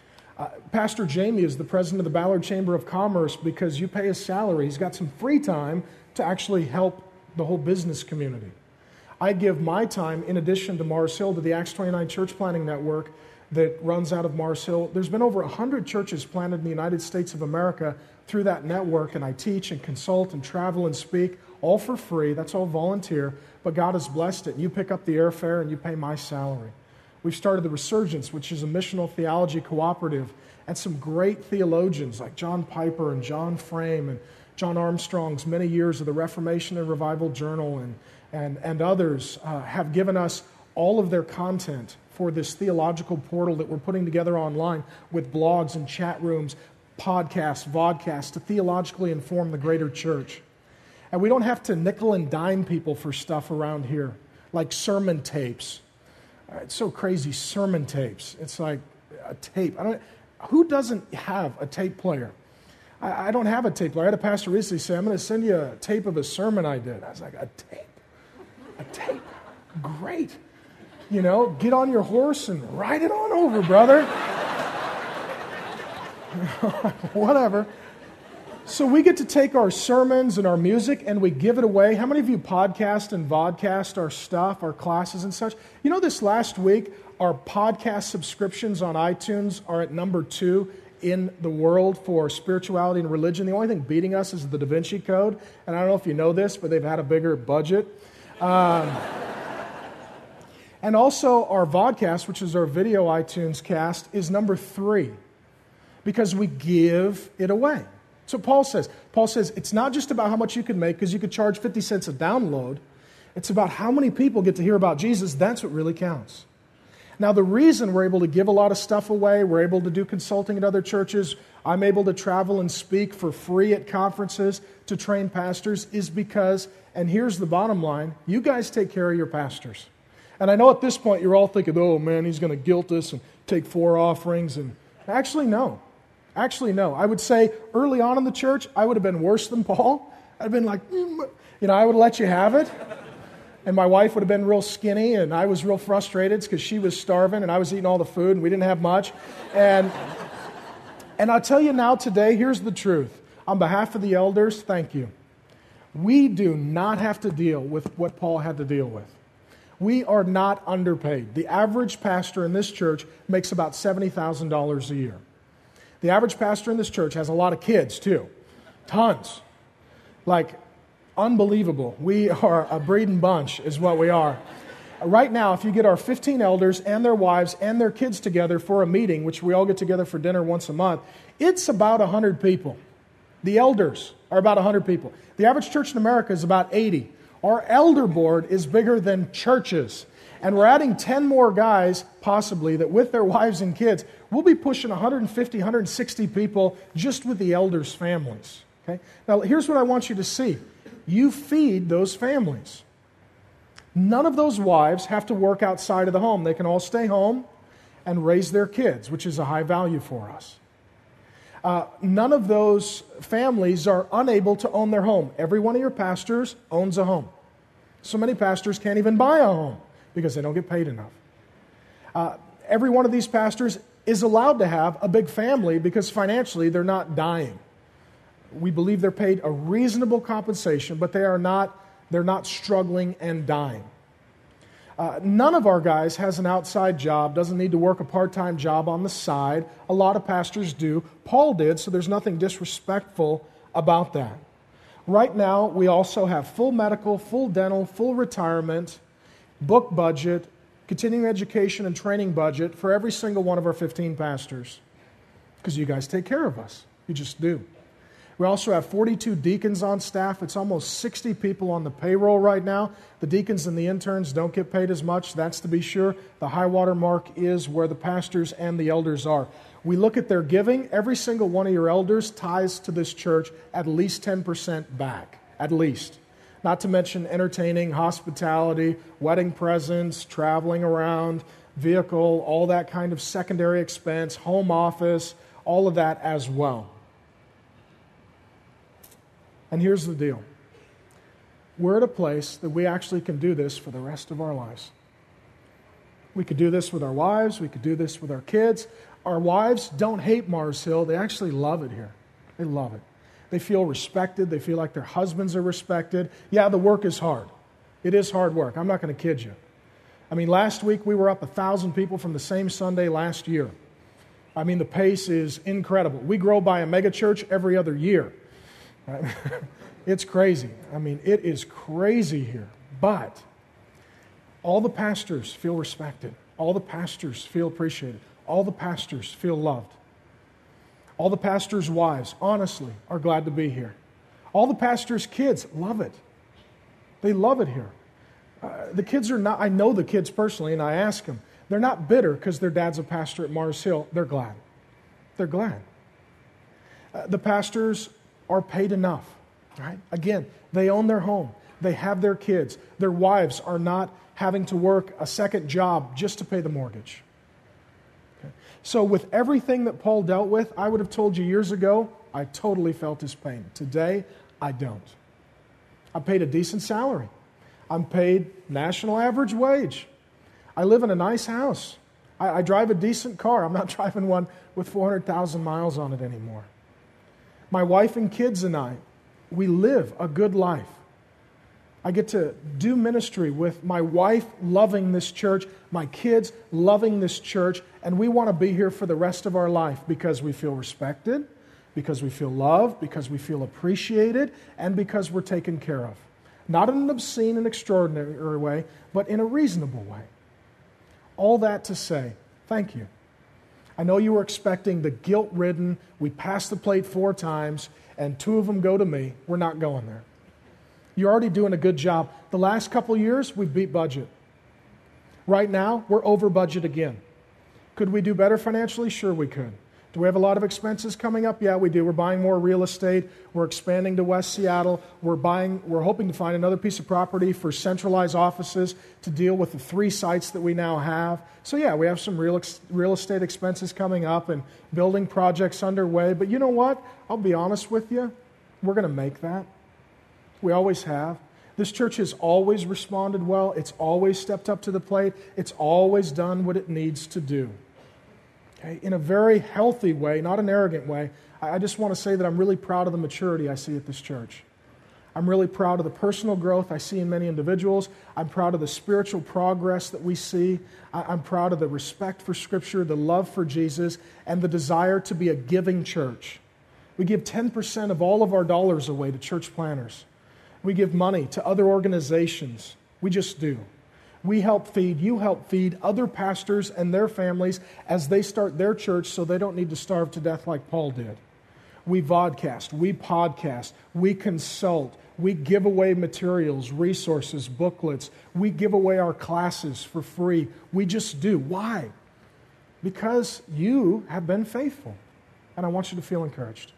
Pastor Jamie is the president of the Ballard Chamber of Commerce because you pay his salary. He's got some free time to actually help the whole business community. I give my time, in addition to Mars Hill, to the Acts 29 Church Planting Network that runs out of Mars Hill. There's been over 100 churches planted in the United States of America through that network, and I teach and consult and travel and speak, all for free. That's all volunteer, but God has blessed it. You pick up the airfare and you pay my salary. We've started the Resurgence, which is a missional theology cooperative, and some great theologians like John Piper and John Frame and John Armstrong's many years of the Reformation and Revival Journal and others have given us all of their content for this theological portal that we're putting together online with blogs and chat rooms, podcasts, vodcasts to theologically inform the greater church. And we don't have to nickel and dime people for stuff around here, like sermon tapes. It's so crazy, sermon tapes. It's like a tape. Who doesn't have a tape player? I don't have a tape player. I had a pastor recently say, I'm going to send you a tape of a sermon I did. I was like, a tape? A tape? Great. Get on your horse and ride it on over, brother. Whatever. So we get to take our sermons and our music and we give it away. How many of you podcast and vodcast our stuff, our classes and such? This last week, our podcast subscriptions on iTunes are at number 2 in the world for spirituality and religion. The only thing beating us is the Da Vinci Code. And I don't know if you know this, but they've had a bigger budget. And also our vodcast, which is our video iTunes cast, is number 3 because we give it away. So Paul says, it's not just about how much you can make because you could charge 50 cents a download. It's about how many people get to hear about Jesus. That's what really counts. Now, the reason we're able to give a lot of stuff away, we're able to do consulting at other churches, I'm able to travel and speak for free at conferences to train pastors is because, and here's the bottom line, you guys take care of your pastors. And I know at this point you're all thinking, oh man, he's going to guilt us and take 4 offerings. And actually, no. I would say early on in the church, I would have been worse than Paul. I'd have been like, I would have let you have it. And my wife would have been real skinny, and I was real frustrated because she was starving, and I was eating all the food, and we didn't have much. And I'll tell you now today, here's the truth. On behalf of the elders, thank you. We do not have to deal with what Paul had to deal with. We are not underpaid. The average pastor in this church makes about $70,000 a year. The average pastor in this church has a lot of kids, too. Tons. Like, unbelievable. We are a breeding bunch, is what we are. Right now, if you get our 15 elders and their wives and their kids together for a meeting, which we all get together for dinner once a month, it's about 100 people. The elders are about 100 people. The average church in America is about 80. Our elder board is bigger than churches. And we're adding 10 more guys, possibly, that with their wives and kids, we'll be pushing 150, 160 people just with the elders' families. Okay? Now, here's what I want you to see. You feed those families. None of those wives have to work outside of the home. They can all stay home and raise their kids, which is a high value for us. None of those families are unable to own their home. Every one of your pastors owns a home. So many pastors can't even buy a home because they don't get paid enough. Every one of these pastors is allowed to have a big family because financially they're not dying. We believe they're paid a reasonable compensation, but they're not struggling and dying. None of our guys has an outside job, doesn't need to work a part-time job on the side. A lot of pastors do. Paul did, so there's nothing disrespectful about that. Right now, we also have full medical, full dental, full retirement, book budget, continuing education and training budget for every single one of our 15 pastors. Because you guys take care of us. You just do. We also have 42 deacons on staff. It's almost 60 people on the payroll right now. The deacons and the interns don't get paid as much, that's to be sure. The high water mark is where the pastors and the elders are. We look at their giving. Every single one of your elders ties to this church at least 10% back. At least. Not to mention entertaining, hospitality, wedding presents, traveling around, vehicle, all that kind of secondary expense, home office, all of that as well. And here's the deal. We're at a place that we actually can do this for the rest of our lives. We could do this with our wives. We could do this with our kids. Our wives don't hate Mars Hill. They actually love it here. They love it. They feel respected. They feel like their husbands are respected. Yeah, the work is hard. It is hard work. I'm not going to kid you. I mean, last week we were up 1,000 people from the same Sunday last year. I mean, the pace is incredible. We grow by a mega church every other year. Right? It's crazy. I mean, it is crazy here. But all the pastors feel respected. All the pastors feel appreciated. All the pastors feel loved. All the pastors' wives, honestly, are glad to be here. All the pastors' kids love it. They love it here. The kids are not, I know the kids personally, and I ask them, they're not bitter because their dad's a pastor at Mars Hill. They're glad. They're glad. The pastors are paid enough, right? Again, they own their home. They have their kids. Their wives are not having to work a second job just to pay the mortgage. Okay? So with everything that Paul dealt with, I would have told you years ago, I totally felt his pain. Today, I don't. I'm paid a decent salary. I'm paid national average wage. I live in a nice house. I drive a decent car. I'm not driving one with 400,000 miles on it anymore. My wife and kids and I, we live a good life. I get to do ministry with my wife loving this church, my kids loving this church, and we want to be here for the rest of our life because we feel respected, because we feel loved, because we feel appreciated, and because we're taken care of. Not in an obscene and extraordinary way, but in a reasonable way. All that to say, thank you. I know you were expecting the guilt-ridden, we passed the plate 4 times, and 2 of them go to me. We're not going there. You're already doing a good job. The last couple of years, we beat budget. Right now, we're over budget again. Could we do better financially? Sure we could. Do we have a lot of expenses coming up? Yeah, we do. We're buying more real estate. We're expanding to West Seattle. We're hoping to find another piece of property for centralized offices to deal with the 3 sites that we now have. So yeah, we have some real estate expenses coming up and building projects underway. But you know what? I'll be honest with you. We're going to make that. We always have. This church has always responded well. It's always stepped up to the plate. It's always done what it needs to do. Okay? In a very healthy way, not an arrogant way. I just want to say that I'm really proud of the maturity I see at this church. I'm really proud of the personal growth I see in many individuals. I'm proud of the spiritual progress that we see. I'm proud of the respect for Scripture, the love for Jesus, and the desire to be a giving church. We give 10% of all of our dollars away to church planners. We give money to other organizations. We just do. We help feed, you help feed other pastors and their families as they start their church so they don't need to starve to death like Paul did. We vodcast, we podcast, we consult, we give away materials, resources, booklets. We give away our classes for free. We just do. Why? Because you have been faithful. And I want you to feel encouraged.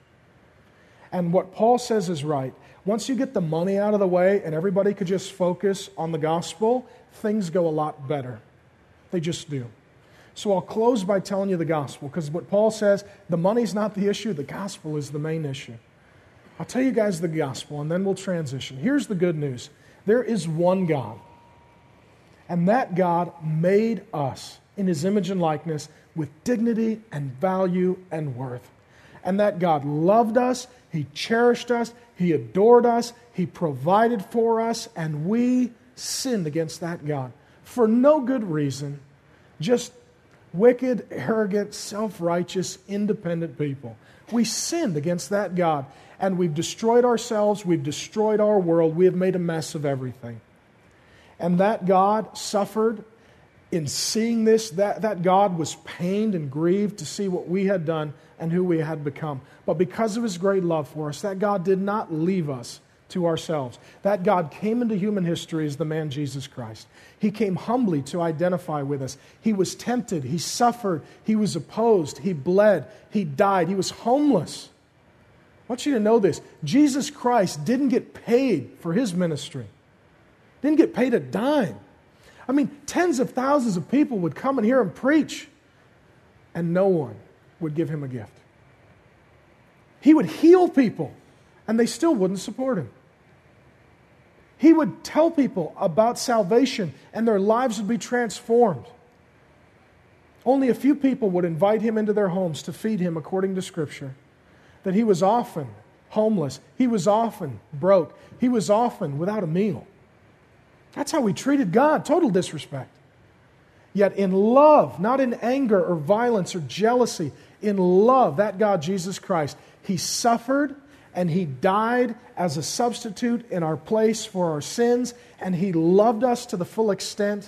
And what Paul says is right. Once you get the money out of the way and everybody could just focus on the gospel, things go a lot better. They just do. So I'll close by telling you the gospel, because what Paul says, the money's not the issue, the gospel is the main issue. I'll tell you guys the gospel, and then we'll transition. Here's the good news. There is one God, and that God made us in His image and likeness with dignity and value and worth. And that God loved us, He cherished us, He adored us, He provided for us, and we sinned against that God for no good reason, just wicked, arrogant, self-righteous, independent people. We sinned against that God, and we've destroyed ourselves, we've destroyed our world, we have made a mess of everything. And that God suffered in seeing this, that God was pained and grieved to see what we had done and who we had become. But because of His great love for us, that God did not leave us to ourselves. That God came into human history as the man Jesus Christ. He came humbly to identify with us. He was tempted, He suffered, He was opposed, He bled, He died, He was homeless. I want you to know this. Jesus Christ didn't get paid for His ministry. Didn't get paid a dime. I mean, tens of thousands of people would come and hear Him preach, and no one would give Him a gift. He would heal people, and they still wouldn't support Him. He would tell people about salvation, and their lives would be transformed. Only a few people would invite Him into their homes to feed Him according to Scripture. That He was often homeless. He was often broke. He was often without a meal. That's how we treated God, total disrespect. Yet in love, not in anger or violence or jealousy, in love, that God, Jesus Christ, He suffered and He died as a substitute in our place for our sins, and He loved us to the full extent.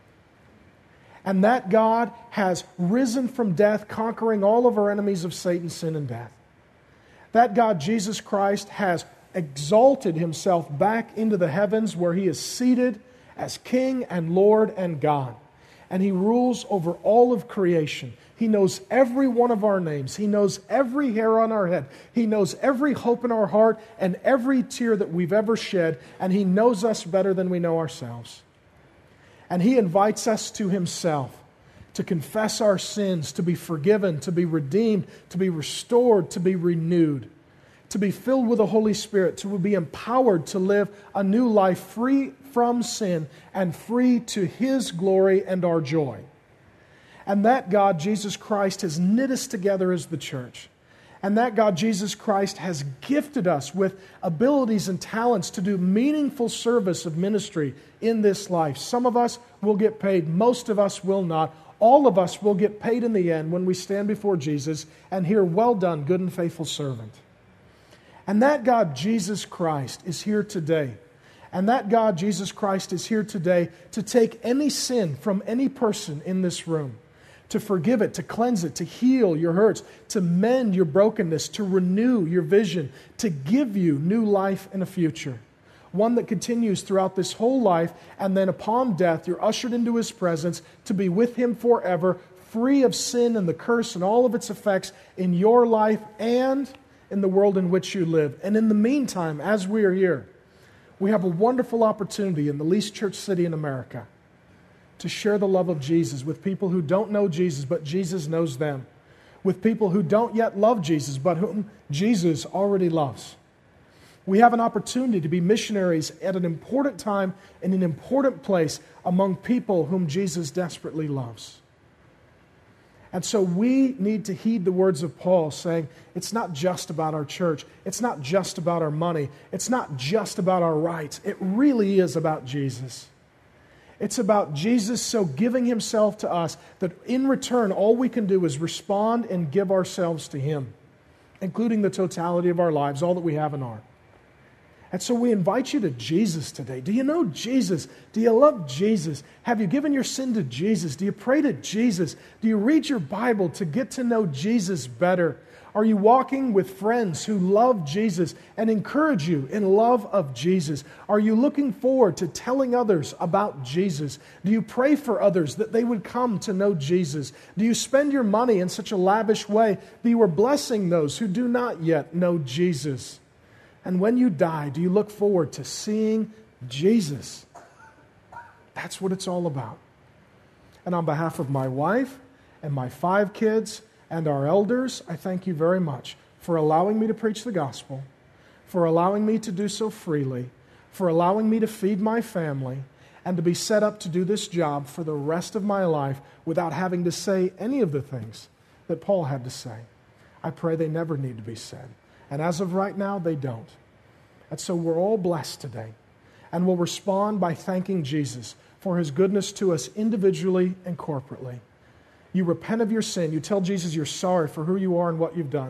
And that God has risen from death, conquering all of our enemies of Satan, sin, and death. That God, Jesus Christ, has exalted Himself back into the heavens where He is seated as King and Lord and God. And He rules over all of creation. He knows every one of our names. He knows every hair on our head. He knows every hope in our heart and every tear that we've ever shed. And He knows us better than we know ourselves. And He invites us to Himself to confess our sins, to be forgiven, to be redeemed, to be restored, to be renewed, to be filled with the Holy Spirit, to be empowered to live a new life free from sin and free to His glory and our joy. And that God, Jesus Christ, has knit us together as the church. And that God, Jesus Christ, has gifted us with abilities and talents to do meaningful service of ministry in this life. Some of us will get paid, most of us will not. All of us will get paid in the end when we stand before Jesus and hear, "Well done, good and faithful servant." And that God, Jesus Christ, is here today. And that God, Jesus Christ, is here today to take any sin from any person in this room, to forgive it, to cleanse it, to heal your hurts, to mend your brokenness, to renew your vision, to give you new life and a future. One that continues throughout this whole life, and then upon death, you're ushered into His presence to be with Him forever, free of sin and the curse and all of its effects in your life and in the world in which you live. And in the meantime, as we are here, we have a wonderful opportunity in the least church city in America to share the love of Jesus with people who don't know Jesus, but Jesus knows them. With people who don't yet love Jesus, but whom Jesus already loves. We have an opportunity to be missionaries at an important time in an important place among people whom Jesus desperately loves. And so we need to heed the words of Paul saying, it's not just about our church. It's not just about our money. It's not just about our rights. It really is about Jesus. It's about Jesus so giving Himself to us that in return, all we can do is respond and give ourselves to Him, including the totality of our lives, all that we have and are. And so we invite you to Jesus today. Do you know Jesus? Do you love Jesus? Have you given your sin to Jesus? Do you pray to Jesus? Do you read your Bible to get to know Jesus better? Are you walking with friends who love Jesus and encourage you in love of Jesus? Are you looking forward to telling others about Jesus? Do you pray for others that they would come to know Jesus? Do you spend your money in such a lavish way that you are blessing those who do not yet know Jesus? And when you die, do you look forward to seeing Jesus? That's what it's all about. And on behalf of my wife and my 5 kids and our elders, I thank you very much for allowing me to preach the gospel, for allowing me to do so freely, for allowing me to feed my family, and to be set up to do this job for the rest of my life without having to say any of the things that Paul had to say. I pray they never need to be said. And as of right now, they don't. And so we're all blessed today. And we'll respond by thanking Jesus for His goodness to us individually and corporately. You repent of your sin. You tell Jesus you're sorry for who you are and what you've done.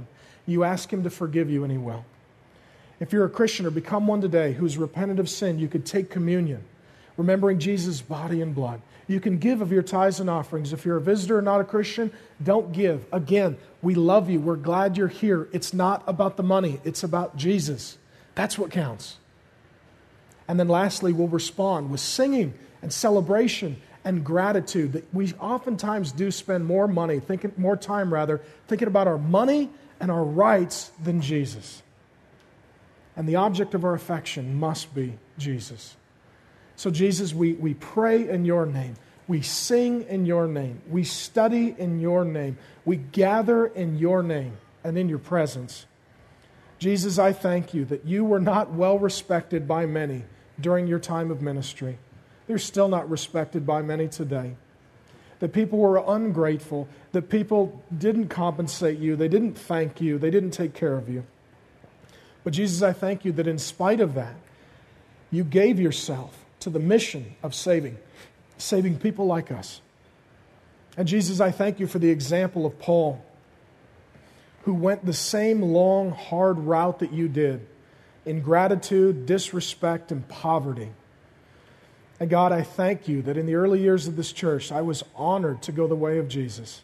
You ask Him to forgive you, and He will. If you're a Christian or become one today who's repented of sin, you could take communion, remembering Jesus' body and blood. You can give of your tithes and offerings. If you're a visitor or not a Christian, don't give. Again, we love you. We're glad you're here. It's not about the money. It's about Jesus. That's what counts. And then lastly, we'll respond with singing and celebration and gratitude. That we oftentimes do spend more time thinking about our money and our rights than Jesus. And the object of our affection must be Jesus. So Jesus, we pray in your name. We sing in your name. We study in your name. We gather in your name and in your presence. Jesus, I thank you that you were not well respected by many during your time of ministry. You're still not respected by many today. That people were ungrateful, that people didn't compensate you, they didn't thank you, they didn't take care of you. But Jesus, I thank you that in spite of that, you gave yourself to the mission of saving people like us. And Jesus, I thank you for the example of Paul, who went the same long, hard route that you did, in gratitude, disrespect, and poverty. And God, I thank you that in the early years of this church, I was honored to go the way of Jesus.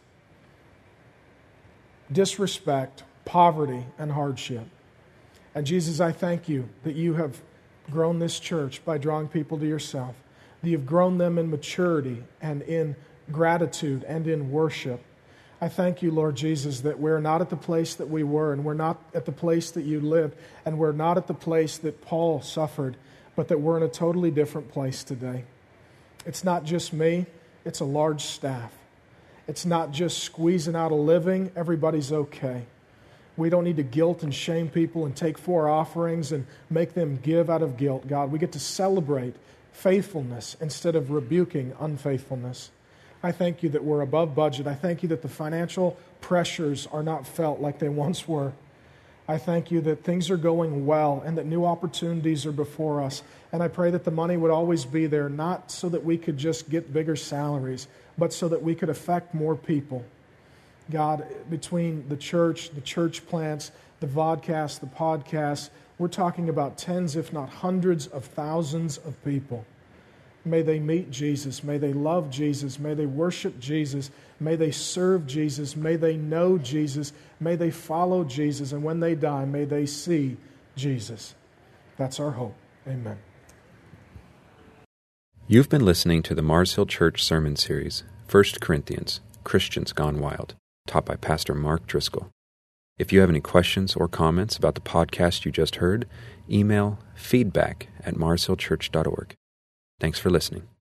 Disrespect, poverty, and hardship. And Jesus, I thank you that you have grown this church by drawing people to yourself. That you've grown them in maturity and in gratitude and in worship. I thank you, Lord Jesus, that we're not at the place that we were, and we're not at the place that you lived, and we're not at the place that Paul suffered, but that we're in a totally different place today. It's not just me, it's a large staff. It's not just squeezing out a living, everybody's okay. We don't need to guilt and shame people and take 4 offerings and make them give out of guilt, God. We get to celebrate faithfulness instead of rebuking unfaithfulness. I thank you that we're above budget. I thank you that the financial pressures are not felt like they once were. I thank you that things are going well and that new opportunities are before us. And I pray that the money would always be there, not so that we could just get bigger salaries, but so that we could affect more people. God, between the church plants, the vodcasts, the podcasts, we're talking about tens, if not hundreds of thousands of people. May they meet Jesus. May they love Jesus. May they worship Jesus. May they serve Jesus. May they know Jesus. May they follow Jesus. And when they die, may they see Jesus. That's our hope. Amen. You've been listening to the Mars Hill Church Sermon Series, 1 Corinthians, Christians Gone Wild, taught by Pastor Mark Driscoll. If you have any questions or comments about the podcast you just heard, email feedback@marshillchurch.org. Thanks for listening.